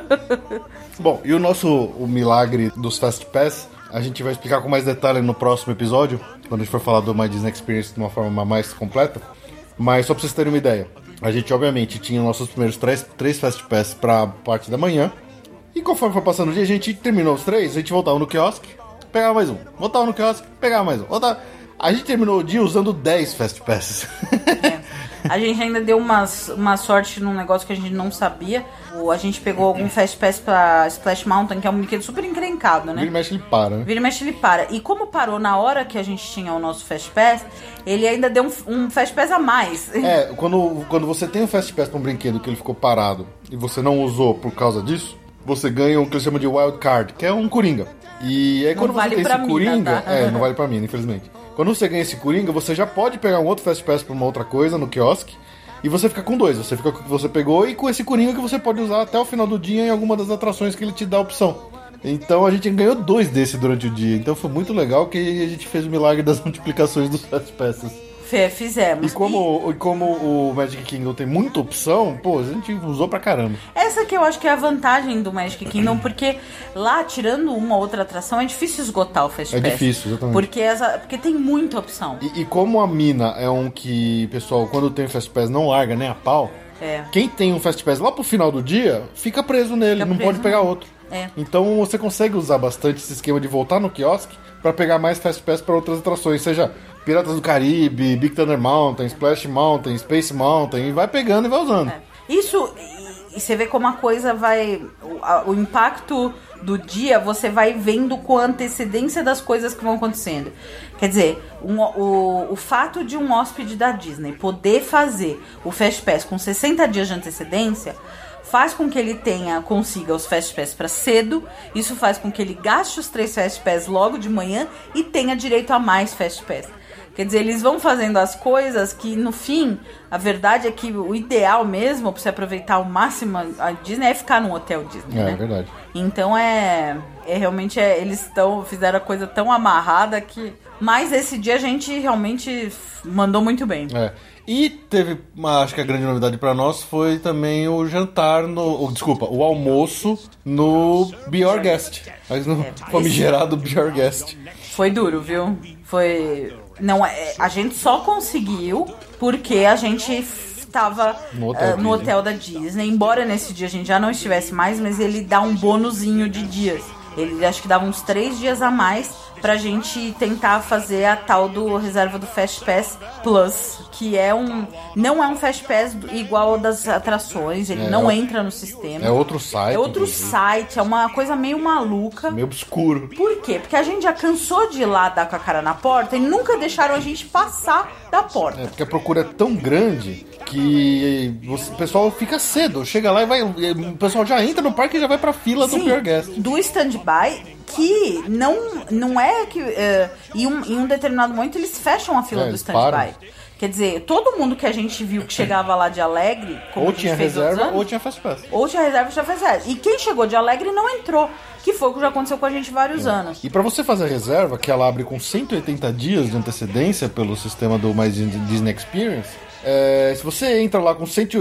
Bom, e o nosso o milagre dos Fast Pass, a gente vai explicar com mais detalhe no próximo episódio, quando a gente for falar do My Disney Experience de uma forma mais completa. Mas só pra vocês terem uma ideia, a gente obviamente tinha nossos primeiros três, três Fast Pass pra parte da manhã, e conforme foi passando o dia, a gente terminou os três, a gente voltava no quiosque, pegava mais um, voltava no quiosque, pegava mais um, voltava... A gente terminou o dia usando dez Fast Passes. É. A gente ainda deu umas, uma sorte num negócio que a gente não sabia. A gente pegou algum Fast Pass pra Splash Mountain, que é um brinquedo super encrencado, né? Vira e mexe ele para, né? Vira e mexe ele para. E como parou na hora que a gente tinha o nosso Fast Pass, ele ainda deu um, um Fast Pass a mais. É, quando, quando você tem um Fast Pass pra um brinquedo que ele ficou parado e você não usou por causa disso, você ganha o que eles chamam de Wild Card, que é um Coringa. E aí quando não você vale tem esse mina, Coringa... tá? É, não vale pra mim, infelizmente. Quando você ganha esse Coringa, você já pode pegar um outro Fast Pass pra uma outra coisa no quiosque e você fica com dois. Você fica com o que você pegou e com esse Coringa que você pode usar até o final do dia em alguma das atrações que ele te dá a opção. Então a gente ganhou dois desse durante o dia. Então foi muito legal que a gente fez o milagre das multiplicações dos Fast Passes. Fê, fizemos. E como, e como o Magic Kingdom tem muita opção, pô, a gente usou pra caramba. Essa que eu acho que é a vantagem do Magic Kingdom, porque lá, tirando uma outra atração, é difícil esgotar o Fast Pass. É difícil, exatamente. Porque, essa, porque tem muita opção. E, e como a mina é um que, pessoal, quando tem o Fast Pass não larga nem a pau, é. Quem tem um Fast Pass lá pro final do dia, fica preso nele, fica não preso, pode pegar outro. É. Então você consegue usar bastante esse esquema de voltar no quiosque pra pegar mais Fast Pass pra outras atrações, seja Piratas do Caribe, Big Thunder Mountain, Splash Mountain, Space Mountain, e vai pegando e vai usando. É. Isso, e, e você vê como a coisa vai... O, a, o impacto do dia, você vai vendo com a antecedência das coisas que vão acontecendo. Quer dizer, um, o, o fato de um hóspede da Disney poder fazer o Fast Pass com sessenta dias de antecedência... faz com que ele tenha, consiga os Fast Pass para cedo, isso faz com que ele gaste os três Fast Pass logo de manhã e tenha direito a mais Fast Pass. Quer dizer, eles vão fazendo as coisas que, no fim, a verdade é que o ideal mesmo, para você aproveitar ao máximo a Disney, é ficar num hotel Disney, É, né? é verdade. Então é... É, realmente, é, eles tão, fizeram a coisa tão amarrada que... Mas esse dia a gente realmente mandou muito bem. É. E teve, uma, acho que a grande novidade pra nós foi também o jantar, no, o, desculpa, o almoço no Be Your Guest. Mas no é, famigerado esse... Be Your Guest. Foi duro, viu? Foi... Não, é, a gente só conseguiu porque a gente estava no, uh, no hotel da Disney. Embora nesse dia a gente já não estivesse mais, mas ele dá um bônusinho de dias. Ele acho que dava uns três dias a mais pra gente tentar fazer a tal do reserva do Fast Pass Plus, que é um não é um Fast Pass igual ao das atrações, ele é, não entra no sistema. É outro site. É outro inclusive. site, é uma coisa meio maluca. Meio obscuro. Por quê? Porque a gente já cansou de ir lá dar com a cara na porta e nunca deixaram a gente passar da porta. É, porque a procura é tão grande que você, o pessoal fica cedo, chega lá e vai, o pessoal já entra no parque e já vai pra fila Sim, do Be Your Guest. Do stand-by, que não, não é que uh, em, um, em um determinado momento eles fecham a fila é, do stand-by. Quer dizer, todo mundo que a gente viu que chegava lá de Alegre, como ou a gente tinha fez reserva anos, ou tinha Fast Pass. Ou tinha reserva ou tinha Fast Pass. E quem chegou de Alegre não entrou, que foi o que já aconteceu com a gente vários é. anos. E pra você fazer a reserva, que ela abre com cento e oitenta dias de antecedência pelo sistema do My Disney Experience, é, se você entra lá com cento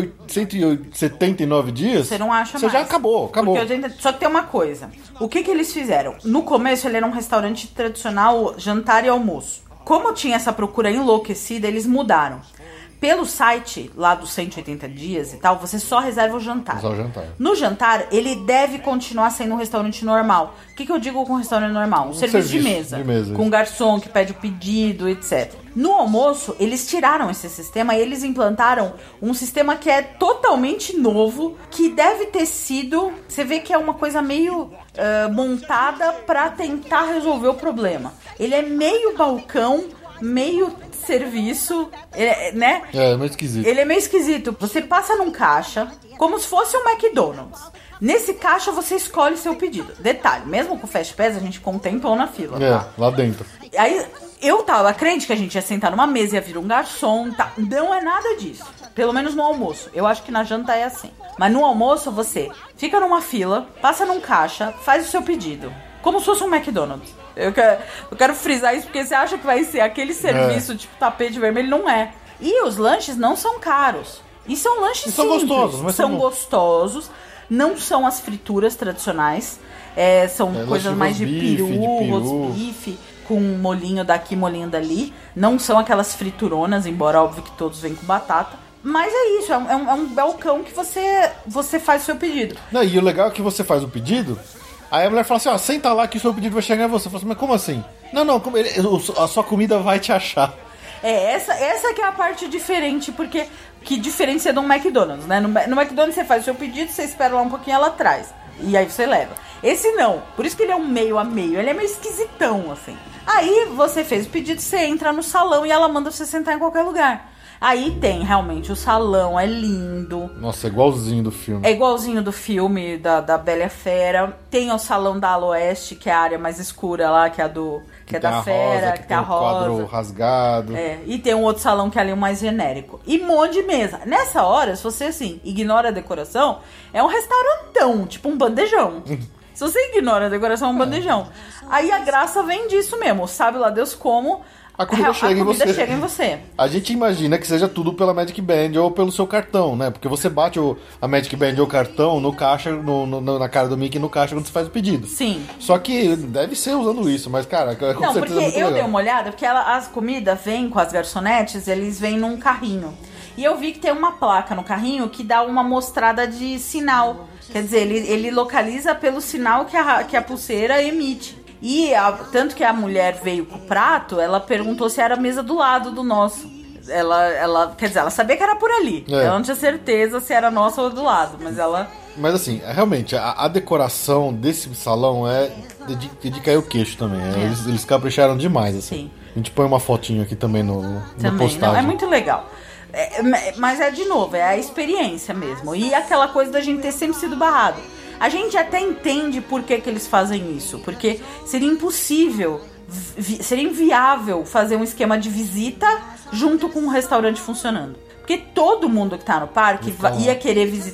e setenta e nove dias, você não acha você mais. já acabou, acabou. Gente, só que tem uma coisa. O que que eles fizeram? No começo ele era um restaurante tradicional, jantar e almoço. Como tinha essa procura enlouquecida, eles mudaram. Pelo site lá dos cento e oitenta dias e tal, você só reserva o jantar. Só o jantar. No jantar, ele deve continuar sendo um restaurante normal. O que, que eu digo com restaurante normal? Um, um serviço, serviço de mesa. De mesa. Com garçom que pede o pedido, etcétera. No almoço, eles tiraram esse sistema e eles implantaram um sistema que é totalmente novo, que deve ter sido... Você vê que é uma coisa meio uh, montada para tentar resolver o problema. Ele é meio balcão, meio... serviço, é, né? É, é meio esquisito. Ele é meio esquisito. Você passa num caixa, como se fosse um McDonald's. Nesse caixa você escolhe seu pedido. Detalhe, mesmo com o Fast Pass, a gente contemplou na fila. É, tá? lá dentro. Aí, eu tava crente que a gente ia sentar numa mesa e ia vir um garçom, tá? Não é nada disso. Pelo menos no almoço. Eu acho que na janta é assim. Mas no almoço, você fica numa fila, passa num caixa, faz o seu pedido. Como se fosse um McDonald's. Eu quero, eu quero frisar isso porque você acha que vai ser aquele serviço é. tipo tapete vermelho, não é. E os lanches não são caros. E são lanches e são simples. gostosos. Mas são são gostosos. Não são as frituras tradicionais. É, são é, coisas mais de peru, rosbife, com molinho daqui, molinho dali. Não são aquelas frituronas, embora óbvio que todos vêm com batata. Mas é isso, é um, é um balcão que você, você faz o seu pedido. Não, e o legal é que você faz o pedido... Aí a mulher fala assim, ó, senta lá que o seu pedido vai chegar em você. Eu falo assim, mas como assim? Não, não, como ele, a sua comida vai te achar. É, essa, essa que é a parte diferente, porque que diferencia de um McDonald's, né? No, no McDonald's você faz o seu pedido, você espera lá um pouquinho, ela traz. E aí você leva. Esse não, por isso que ele é um meio a meio, ele é meio esquisitão, assim. Aí você fez o pedido, você entra no salão e ela manda você sentar em qualquer lugar. Aí tem, realmente, o salão é lindo. Nossa, é igualzinho do filme. É igualzinho do filme da, da Bela e a Fera. Tem o salão da Ala Oeste, que é a área mais escura lá, que é a do que, que é da Fera, rosa, que, que tem a rosa. Quadro rasgado. É, e tem um outro salão que é ali o mais genérico. E um monte de mesa. Nessa hora, se você, assim, ignora a decoração, é um restaurantão, tipo um bandejão. Se você ignora a decoração, é um bandejão. Aí a graça vem disso mesmo. Sabe lá Deus como... A comida, a, chega, a comida em você. chega em você. A gente imagina que seja tudo pela Magic Band ou pelo seu cartão, né? Porque você bate o, a Magic Band ou o cartão no caixa, no, no, na cara do Mickey no caixa quando você faz o pedido. Sim. Só que deve ser usando isso, mas, cara, com Não, certeza porque é muito eu legal. dei uma olhada, porque ela, as comidas vêm com as garçonetes, eles vêm num carrinho. E eu vi que tem uma placa no carrinho que dá uma mostrada de sinal. Quer dizer, ele, ele localiza pelo sinal que a, que a pulseira emite. E a, tanto que a mulher veio com o prato, ela perguntou se era a mesa do lado do nosso. Ela, ela, quer dizer, ela sabia que era por ali. É. Ela não tinha certeza se era nossa ou do lado, mas ela... Mas assim, realmente, a, a decoração desse salão é de, de, de cair o queixo também. É. É. Eles, eles capricharam demais, assim. Sim. A gente põe uma fotinho aqui também no, no também, postagem. Não, é muito legal. É, mas é, de novo, é a experiência mesmo. E aquela coisa da gente ter sempre sido barrado. A gente até entende por que, que eles fazem isso. Porque seria impossível, vi, seria inviável fazer um esquema de visita junto com um restaurante funcionando. Porque todo mundo que tá no parque ia querer visitar.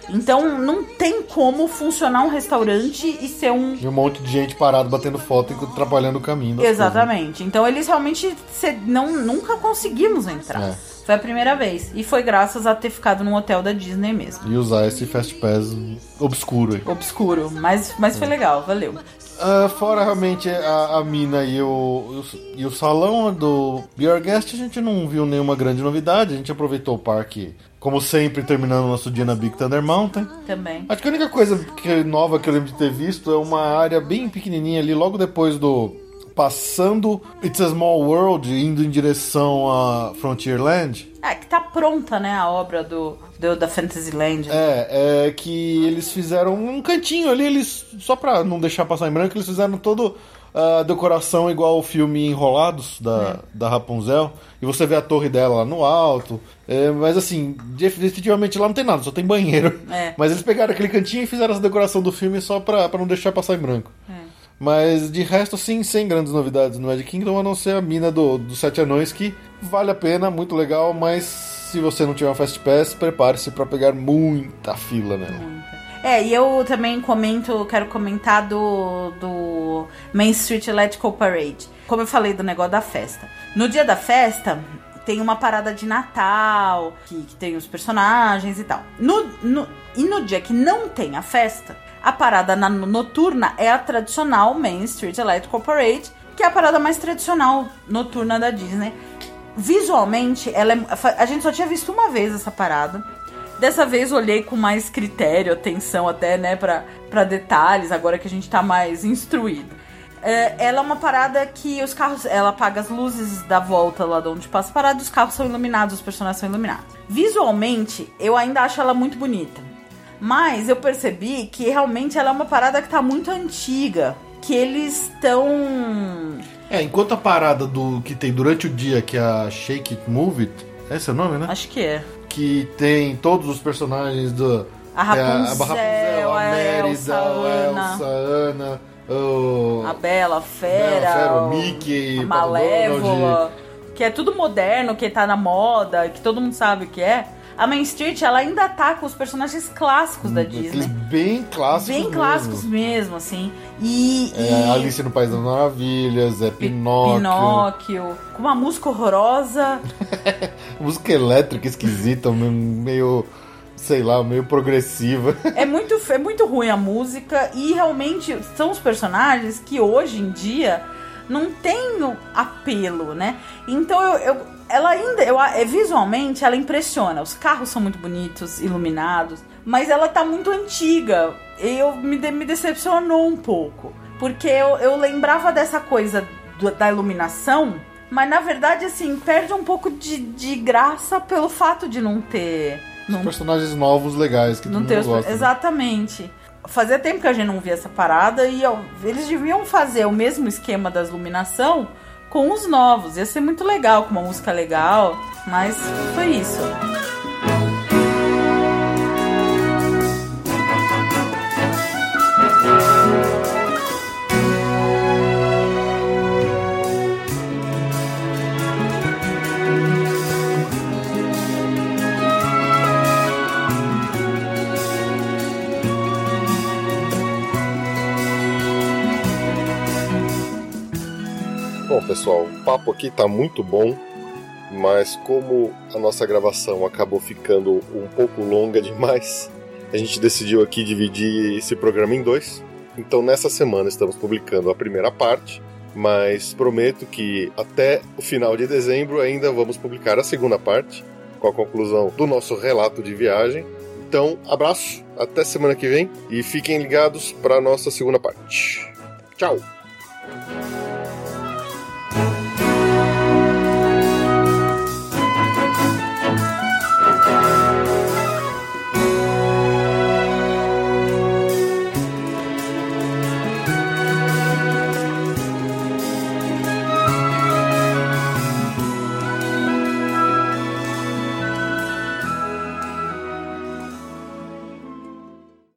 Então não tem como funcionar um restaurante e ser um... E um monte de gente parado batendo foto e atrapalhando o caminho. Exatamente. Coisas. Então eles realmente cê, não, nunca conseguimos entrar. É. Foi a primeira vez. E foi graças a ter ficado num hotel da Disney mesmo. E usar esse Fast Pass obscuro aí. Obscuro, mas, mas foi legal, valeu. Uh, fora realmente a, a mina e o, e o salão do Be Our Guest, a gente não viu nenhuma grande novidade. A gente aproveitou o parque, como sempre, terminando o nosso dia na Big Thunder Mountain. Também. Acho que a única coisa que, nova que eu lembro de ter visto é uma área bem pequenininha ali, logo depois do... Passando It's a Small World, indo em direção a Frontierland. É, que tá pronta, né, a obra do, do da Fantasyland. É, é que eles fizeram um cantinho ali, eles só pra não deixar passar em branco, eles fizeram todo a uh, decoração igual o filme Enrolados, da, é. da Rapunzel. E você vê a torre dela lá no alto. É, mas assim, definitivamente lá não tem nada, só tem banheiro. É. Mas eles pegaram aquele cantinho e fizeram essa decoração do filme só pra, pra não deixar passar em branco. É. Mas de resto, sim, sem grandes novidades no Magic Kingdom, a não ser a mina do, dos Sete Anões, que vale a pena, muito legal, mas se você não tiver uma Fast Pass, prepare-se pra pegar muita fila nela. Muita. É, e eu também comento, quero comentar do, do Main Street Electrical Parade. Como eu falei do negócio da festa. No dia da festa, tem uma parada de Natal, que, que tem os personagens e tal. No, no, e no dia que não tem a festa, a parada na, noturna é a tradicional Main Street Electrical Parade, que é a parada mais tradicional noturna da Disney. Visualmente, ela é, a gente só tinha visto uma vez essa parada. Dessa vez olhei com mais critério, atenção até, né, pra, pra detalhes, agora que a gente tá mais instruído. É, ela é uma parada que os carros... Ela apaga as luzes da volta lá de onde passa a parada e os carros são iluminados, os personagens são iluminados. Visualmente, eu ainda acho ela muito bonita. Mas eu percebi que realmente ela é uma parada que tá muito antiga. Que eles estão... É, enquanto a parada do que tem durante o dia, que é a Shake It, Move It... Esse é o nome, né? Acho que é. Que tem todos os personagens do... A Rapunzel, é, a, Rapunzel, a, a Mérida, Elsa, a Ana, Elsa, Ana o... a Bela Fera, Bela Fera o Mickey, a Malévola, que é tudo moderno, que tá na moda, que todo mundo sabe o que é. A Main Street, ela ainda tá com os personagens clássicos da Disney. Aqueles bem clássicos Bem mesmo. clássicos mesmo, assim. E, é e... Alice no País das Maravilhas, é Pinóquio. Pinóquio, com uma música horrorosa. Música elétrica, esquisita, meio... sei lá, meio progressiva. É muito, é muito ruim a música e realmente são os personagens que hoje em dia não tem apelo, né? Então eu, eu ela ainda, eu, visualmente, ela impressiona. Os carros são muito bonitos, iluminados, mas ela tá muito antiga. E eu, me, de, me decepcionou um pouco. Porque eu, eu lembrava dessa coisa do, da iluminação, mas na verdade, assim, perde um pouco de, de graça pelo fato de não ter... Os não, personagens novos, legais, que todo mundo os, gosta. Exatamente. Né? Fazia tempo que a gente não via essa parada e ó, eles deviam fazer o mesmo esquema da iluminação com os novos. Ia ser muito legal, com uma música legal, mas foi isso. Bom, pessoal, o papo aqui tá muito bom, mas como a nossa gravação acabou ficando um pouco longa demais, a gente decidiu aqui dividir esse programa em dois. Então nessa semana estamos publicando a primeira parte, mas prometo que até o final de dezembro ainda vamos publicar a segunda parte, com a conclusão do nosso relato de viagem. Então, abraço, até semana que vem e fiquem ligados para a nossa segunda parte. Tchau!